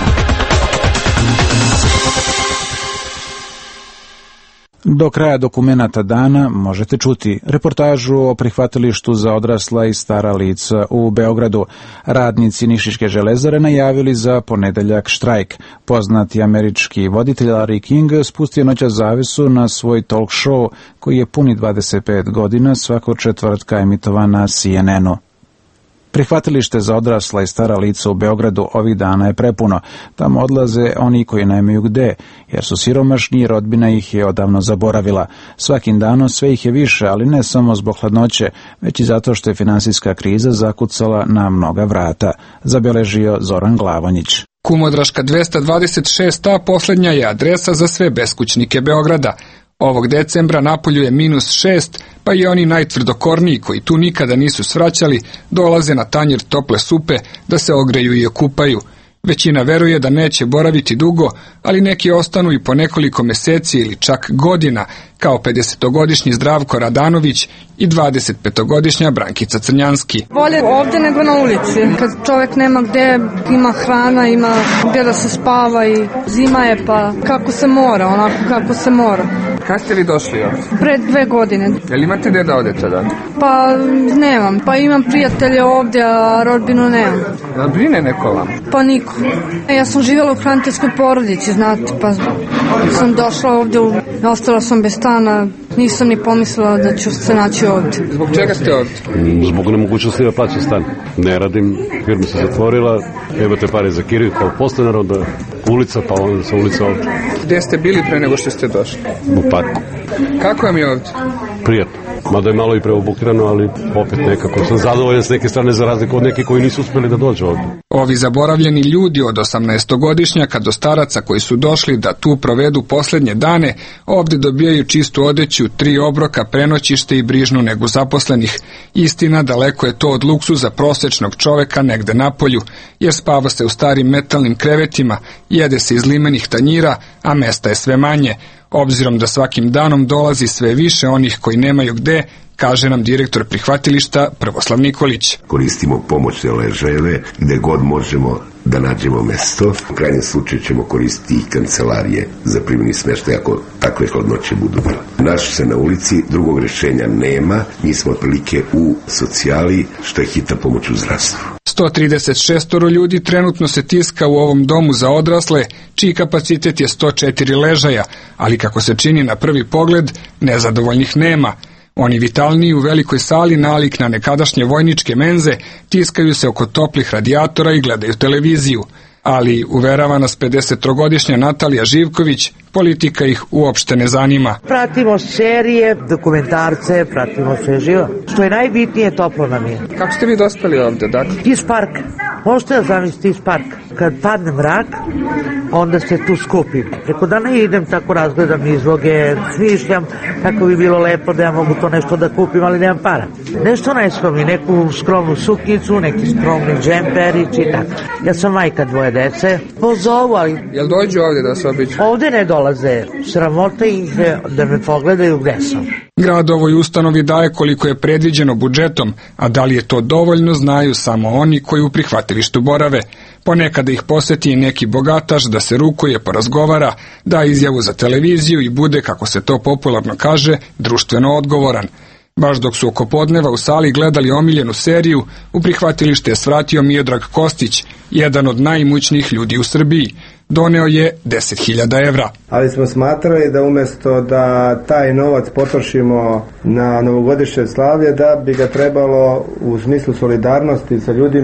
Do kraja dokumenata dana možete čuti reportažu o prihvatilištu za odrasla i stara lica u Beogradu. Radnici Nišićke železare najavili za ponedeljak štrajk. Poznati američki voditelj Larry King spustio noćas zavesu na svoj talk show koji je puni dvadeset pet godina svakog četvrtka emitovan na C N N-u. Prihvatilište za odrasla i stara lica u Beogradu ovih dana je prepuno. Tamo odlaze oni koji nemaju gde, jer su siromašni i rodbina ih je odavno zaboravila. Svakim danom sve ih je više, ali ne samo zbog hladnoće, već i zato što je finansijska kriza zakucala na mnoga vrata, zabeležio Zoran Glavonjić. Kumodraška dvesta dvadeset šest A posljednja je adresa za sve beskućnike Beograda. Ovog decembra napolju je minus šest, pa i oni najtvrdokorniji koji tu nikada nisu svraćali dolaze na tanjir tople supe da se ogreju i okupaju. Većina veruje da neće boraviti dugo, ali neki ostanu i po nekoliko meseci ili čak godina, kao pedesetogodišnji Zdravko Radanović i dvadesetpetogodišnja Brankica Crnjanski. Bolje ovdje nego na ulici. Kad čovjek nema gde, ima hrana, ima gdje da se spava i zima je, pa kako se mora, onako kako se mora. Kad ste vi došli ovdje? Pred dve godine. Jel imate gde da odete da? Pa nemam, pa imam prijatelje ovdje, a rodbinu nemam. Da brine neko vam? Pa niko. Ja sam živjela u hraniteljskoj porodici, znate, pa sam došla ovdje, ostala sam bez stana, nisam ni pomislila da ću se naći ovdje. Zbog čega ste ovdje? Zbog nemogućnosti da plaćam stan. Ne radim, firma se zatvorila, imate pare za kiriju kao podstanar, onda ulica, pa onda sa ulica ovdje. Gde ste bili pre nego što ste došli? U parku. Kako vam je ovdje? Prijatno. Mada je malo i preobukirano, ali opet nekako sam zadovoljan s neke strane za razliku od nekih koji nisu uspjeli da dođu ovdje. Ovi zaboravljeni ljudi od osamnaestogodišnjaka do staraca koji su došli da tu provedu posljednje dane, ovdje dobijaju čistu odeću, tri obroka, prenoćište i brižnu negu zaposlenih. Istina, daleko je to od luksuza prosječnog čoveka negde napolju, jer spava se u starim metalnim krevetima, jede se iz limenih tanjira, a mesta je sve manje. Obzirom da svakim danom dolazi sve više onih koji nemaju gde, kaže nam direktor prihvatilišta Prvoslav Nikolić. Koristimo pomoćne ležajeve gde god možemo da nađemo mesto. U krajnjem slučaju ćemo koristiti i kancelarije za privremeni smještaj ako takve hladnoće budu bile. Našli se na ulici, drugog rješenja nema, mi smo otprilike u socijali, što je hitna pomoć u zdravstvu. sto trideset šest ljudi trenutno se tiska u ovom domu za odrasle, čiji kapacitet je sto četiri ležaja, ali kako se čini na prvi pogled, nezadovoljnih nema. Oni vitalniji u velikoj sali nalik na nekadašnje vojničke menze tiskaju se oko toplih radijatora i gledaju televiziju. Ali, uverava nas pedesettrogodišnja Natalija Živković, politika ih uopšte ne zanima. Pratimo serije, dokumentarce, pratimo sve živo. Što je najbitnije, toplo nam je. Kako ste vi dospeli ovdje, dakle? Iz parka. Možete da zamislite iz parka. Kad padne mrak, onda se tu skupim. Preko dana idem, tako razgledam izloge, smišljam kako bi bilo lepo da ja mogu to nešto da kupim, ali nemam para. Nešto najskromnije, neku skromnu suknicu, neki skromni džemperić i tako. Ja sam majka dvoje dece, pozovu, ali... Jel dođu ovdje da se obiđu? Ovdje ne dolaze, sramota ih da me pogledaju gde sam. Grad ovoj ustanovi daje koliko je predviđeno budžetom, a da li je to dovoljno znaju samo oni koji u prihvatilištu borave. Ponekada ih poseti i neki bogataš da se rukuje, porazgovara, da izjavu za televiziju i bude, kako se to popularno kaže, društveno odgovoran. Baš dok su oko podneva u sali gledali omiljenu seriju, u prihvatilište je svratio Miodrag Kostić, jedan od najimućnijih ljudi u Srbiji. Doneo je deset hiljada evra. Ali smo smatrali da umjesto da taj novac potrošimo na novogodišnje slavlje, da bi ga trebalo u smislu solidarnosti sa ljudima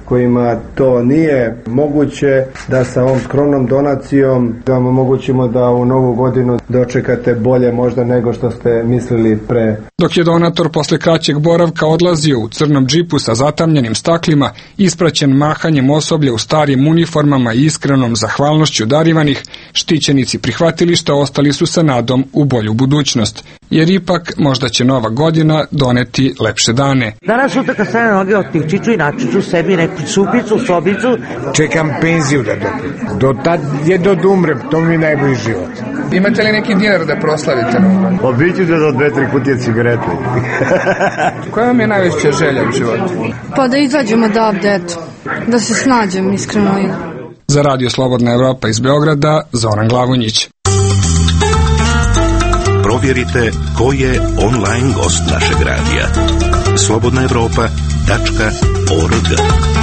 kojima to nije moguće, da sa ovom skromnom donacijom da vam omogućimo da u novu godinu dočekate bolje možda nego što ste mislili pre. Dok je donator posle kraćeg boravka odlazio u crnom džipu sa zatamljenim staklima, ispraćen mahanjem osoblja u starim uniformama i iskrenom zahvalnošću darivanih, štićenici prihvatilišta ostali su sa nadom u bolju budućnost, jer ipak možda će nova godina doneti lepše dane. Danas sutra kad stane noge otičiću i načiću sebi neku supicu, sobicu. Čekam penziju da dobijem. Do tad je do umrem, to mi je najbolji život. Imate li neki dinar da proslavite? Obiću da do dve, tri kutije cigarete. Koja vam je najveća želja u životu? Pa da izađemo odavde, eto. Da se snađem, iskreno. Za Radio Slobodna Evropa iz Beograda, Zoran Glavonjić. Provjerite ko je online gost našeg radija. slobodna evropa tačka org.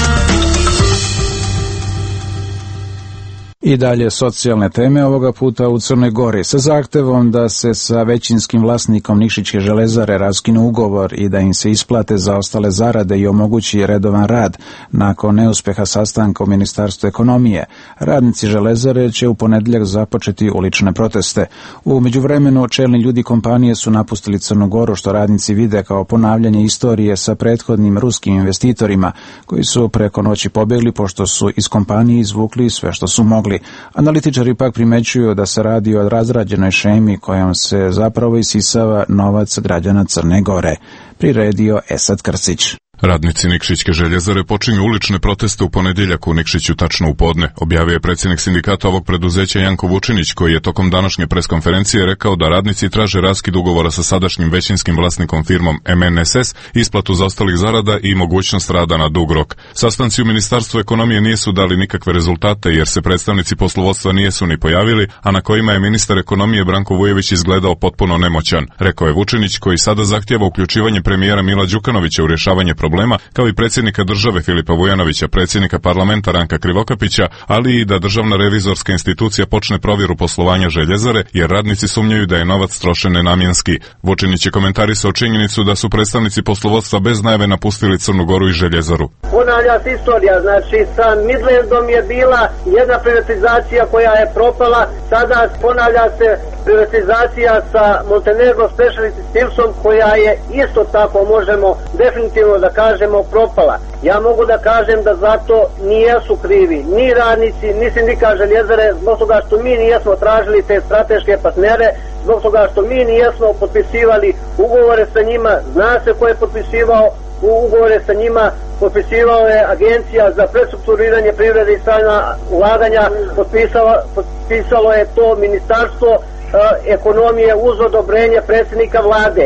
I dalje socijalne teme, ovoga puta u Crnoj Gori, sa zahtevom da se sa većinskim vlasnikom Nikšićke železare raskine ugovor i da im se isplate zaostale zarade i omogući redovan rad. Nakon neuspeha sastanka u Ministarstvu ekonomije, radnici železare će u ponedjeljak započeti ulične proteste. U međuvremenu čelni ljudi kompanije su napustili Crnu Goru, što radnici vide kao ponavljanje istorije sa prethodnim ruskim investitorima, koji su preko noći pobjegli pošto su iz kompanije izvukli sve što su mogli. Analitičari pak primećuju da se radi o razrađenoj šemi kojom se zapravo isisava novac građana Crne Gore. Priredio Esad Krsić. Radnici Nikšićke željezare počinju ulične proteste u ponedjeljak u Nikšiću tačno u podne, objavio je predsjednik sindikata ovog preduzeća Janko Vučinić, koji je tokom današnje preskonferencije rekao da radnici traže raskid ugovora sa sadašnjim većinskim vlasnikom firmom M N S S, isplatu zaostalih zarada i mogućnost rada na dug rok. Sastanci u Ministarstvu ekonomije nisu dali nikakve rezultate jer se predstavnici poslovodstva nijesu ni pojavili, a na kojima je ministar ekonomije Branko Vujović izgledao potpuno nemoćan, rekao je Vučinić, koji sada zahtijeva uključivanje premijera Mila Đukanovića u rješavanje problema problema, kao i predsjednika države Filipa Vujanovića, predsjednika parlamenta Ranka Krivokapića, ali i da državna revizorska institucija počne provjeru poslovanja željezare, jer radnici sumnjaju da je novac trošen nenamjenski. Vučinić je komentarisao činjenicu da su predstavnici poslovodstva bez najave napustili Crnu Goru i željezaru. Ponavlja se istorija, znači sa Midlandom je bila jedna privatizacija koja je propala, sada ponavlja se privatizacija sa Montenegro Specialty Steelsom koja je isto tako, možemo definitivno da kažemo, propala. Ja mogu da kažem da zato nijesu krivi ni radnici, ni sindikat željezare, zbog toga što mi nijesmo tražili te strateške partnere, zbog toga što mi nijesmo potpisivali ugovore sa njima, zna se ko je potpisivao ugovore sa njima, potpisivao je Agencija za prestrukturiranje privrede i strana ulaganja, potpisalo, potpisalo je to ministarstvo ekonomije uz odobrenje predsjednika vlade.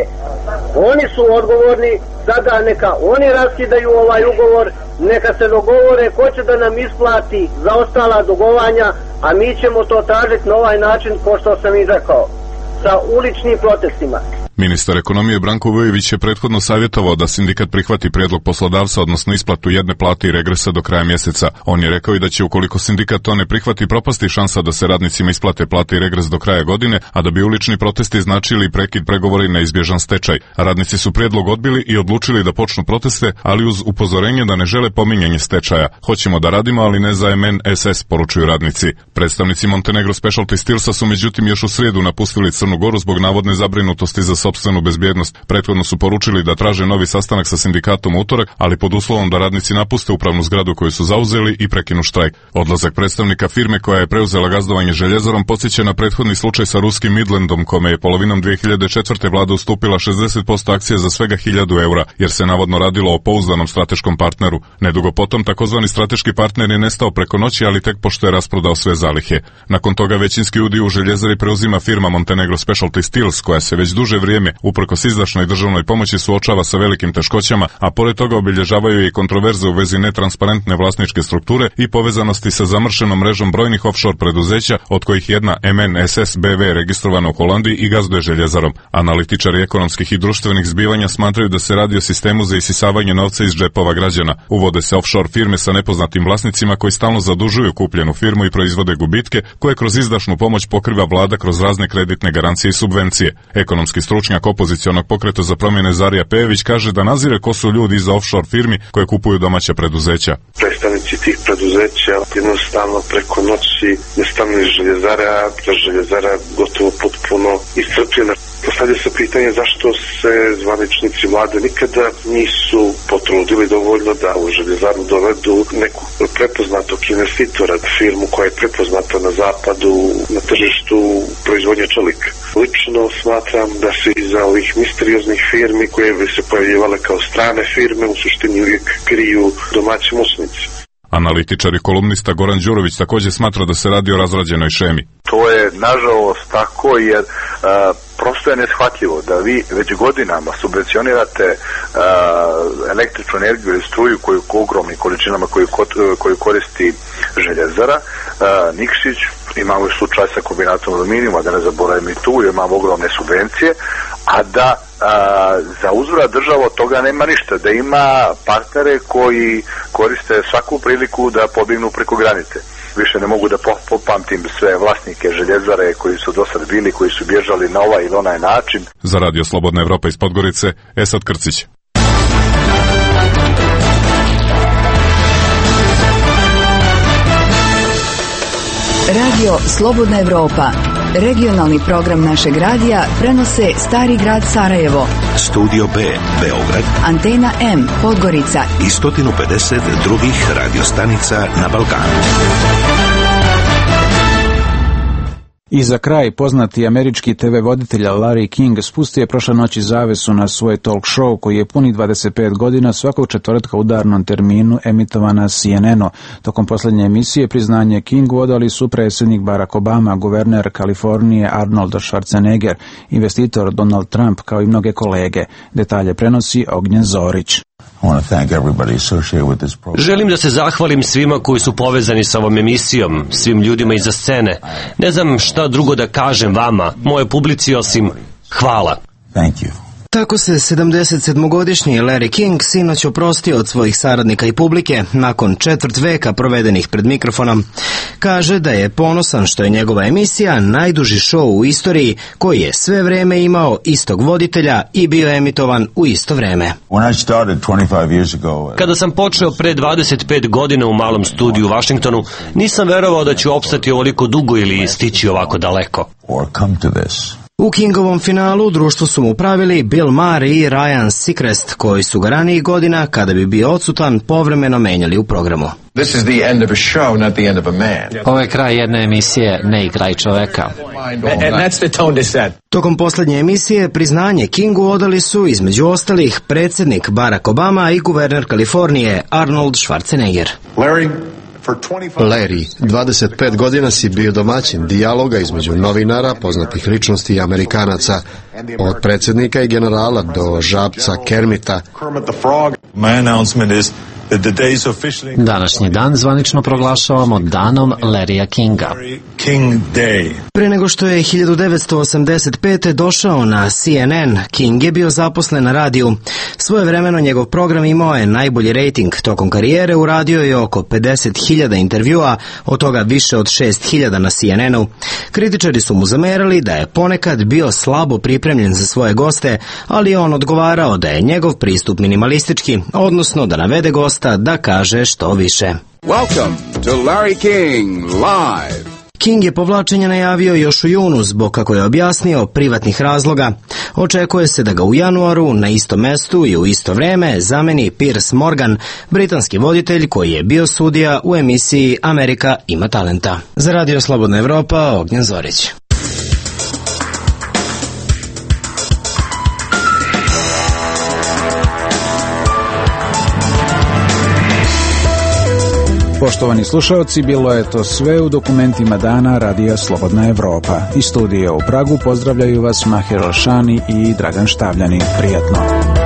Oni su odgovorni, sada neka oni raskidaju ovaj ugovor, neka se dogovore ko će da nam isplati zaostala dugovanja, a mi ćemo to tražiti na ovaj način, kao što sam i rekao, sa uličnim protestima. Ministar ekonomije Branko Vujović je prethodno savjetovao da sindikat prihvati prijedlog poslodavca, odnosno isplatu jedne plate i regresa do kraja mjeseca. On je rekao i da će, ukoliko sindikat to ne prihvati, propasti šansa da se radnicima isplate plate i regres do kraja godine, a da bi ulični protesti značili prekid pregovora i neizbježan stečaj. Radnici su prijedlog odbili i odlučili da počnu proteste, ali uz upozorenje da ne žele pominjanje stečaja. Hoćemo da radimo, ali ne za M N S S, poručuju radnici. Predstavnici Montenegro Specialty Steelsa su međutim još u srijedu napustili Crnu Goru zbog navodne zabrinutosti za sopstvenu bezbjednost. Prethodno su poručili da traže novi sastanak sa sindikatom u utorak, ali pod uslovom da radnici napuste upravnu zgradu koju su zauzeli i prekinu štrajk. Odlazak predstavnika firme koja je preuzela gazdovanje željezarom podsjeća na prethodni slučaj sa ruskim Midlandom, kome je polovinom dvije hiljade četvrte vlada ustupila šezdeset posto akcija za svega hiljadu eura, jer se navodno radilo o pouzdanom strateškom partneru. Nedugo potom takozvani strateški partner je nestao preko noći, ali tek pošto je rasprodao sve zalihe. Nakon toga većinski udio u željezari preuzima firma Montenegro Specialty Steels, koja se već duže vrijeme, uprkos izdašnoj državnoj pomoći, suočava sa velikim teškoćama, a pored toga obilježavaju i kontroverze u vezi netransparentne vlasničke strukture i povezanosti sa zamršenom mrežom brojnih offshore preduzeća, od kojih jedna M N S S B V registrovana u Holandiji i gazduje željezarom. Analitičari ekonomskih i društvenih zbivanja smatraju da se radi o sistemu za isisavanje novca iz džepova građana. Uvode se offshore firme sa nepoznatim vlasnicima koji stalno zadužuju kupljenu firmu i proizvode gubitke koje kroz izdašnu pomoć pokriva vlada kroz razne kreditne garancije i subvencije. Ekonomski stručnjaci stručnjak opozicionog pokreta za promjene Zarija Pejević kaže da nazire ko su ljudi iza offshore firmi koje kupuju domaća preduzeća. Predstavnici tih preduzeća jednostavno preko noći nestanu iz željezara, da željezara gotovo potpuno iscrpljena. Postavlja se pitanje zašto se zvaničnici vlade nikada nisu potrudili dovoljno da u željezaru dovedu neku prepoznatog investitora, firmu koja je prepoznata na zapadu na tržištu proizvodnje čelika. Lično smatram da se iza ovih misterioznih firmi koje bi se pojavljivale kao strane firme u suštini uvijek kriju domaći musnici. Analitičar i kolumnista Goran Đurović također smatra da se radi o razrađenoj šemi. To je nažalost tako jer a, prosto je neshvatljivo da vi već godinama subvencionirate a, električnu energiju ili struju koju u ogromnim količinama koju, koju koristi željezara. A, Nikšić, imamo i slučaj sa kombinatom aluminijuma, da ne zaboravim i tu, imamo ogromne subvencije, a da a, za uzvrat država od toga nema ništa, da ima partnere koji koriste svaku priliku da pobignu preko granice. Više ne mogu da popamtim sve vlasnike željezare koji su do sad bili, koji su bježali na ovaj ili onaj način. Za Radio Slobodna Evropa iz Podgorice, Esad Krcić. Radio Slobodna Evropa, regionalni program našeg radija, prenose Stari grad Sarajevo, Studio B, Beograd, Antena M, Podgorica i sto pedeset drugih radiostanica na Balkanu. I za kraj, poznati američki te ve voditelj Larry King spustio je prošle noći zavesu na svoj talk show koji je puni dvadeset pet godina svakog četvrtka u udarnom terminu emitovan na C N N-u. Tokom posljednje emisije priznanje Kingu odali su predsjednik Barack Obama, guverner Kalifornije Arnold Schwarzenegger, investitor Donald Trump kao i mnoge kolege. Detalje prenosi Ognjen Zorić. Želim da se zahvalim svima koji su povezani sa ovom emisijom, svim ljudima iza scene. Ne znam šta drugo da kažem vama, moje publici, osim hvala. Thank you. Tako se sedamdesetsedmogodišnji Larry King sinoć oprostio od svojih saradnika i publike nakon četvrt veka provedenih pred mikrofonom. Kaže da je ponosan što je njegova emisija najduži show u istoriji koji je sve vreme imao istog voditelja i bio emitovan u isto vreme. Kada sam počeo pre dvadeset pet godina u malom studiju u Vašingtonu, nisam verovao da ću opstati ovoliko dugo ili stići ovako daleko. U Kingovom finalu društvo su mu pravili Bill Maher i Ryan Seacrest, koji su ga ranijih godina, kada bi bio odsutan, povremeno menjali u programu. Ovo je kraj jedne emisije, ne i kraj čoveka. Tokom posljednje emisije priznanje Kingu odali su, između ostalih, predsjednik Barack Obama i guverner Kalifornije Arnold Schwarzenegger. Larry, dvadeset pet godina si bio domaćin dijaloga između novinara, poznatih ličnosti i Amerikanaca, od predsjednika i generala do žabca Kermita. Današnji dan zvanično proglašavamo danom Larrya Kinga. Pre nego što je hiljadu devetsto osamdeset pete došao na C N N, King je bio zaposlen na radiju. Svojevremeno njegov program imao je najbolji rejting. Tokom karijere uradio je oko pedeset hiljada intervjua, od toga više od šest hiljada na C N N-u. Kritičari su mu zamerali da je ponekad bio slabo pripremljen za svoje goste, ali on odgovarao da je njegov pristup minimalistički, odnosno da navede gosta da kaže što više. Welcome to Larry King Live. King je povlačenje najavio još u junu zbog, kako je objasnio, privatnih razloga. Očekuje se da ga u januaru na istom mestu i u isto vreme zameni Piers Morgan, britanski voditelj koji je bio sudija u emisiji Amerika ima talenta. Za Radio Slobodna Evropa, Ognjen Zorić. Poštovani slušalci, bilo je to sve u dokumentima dana Radija Slobodna Evropa. Iz studija u Pragu pozdravljaju vas Maher Alšani i Dragan Štavljani. Prijatno.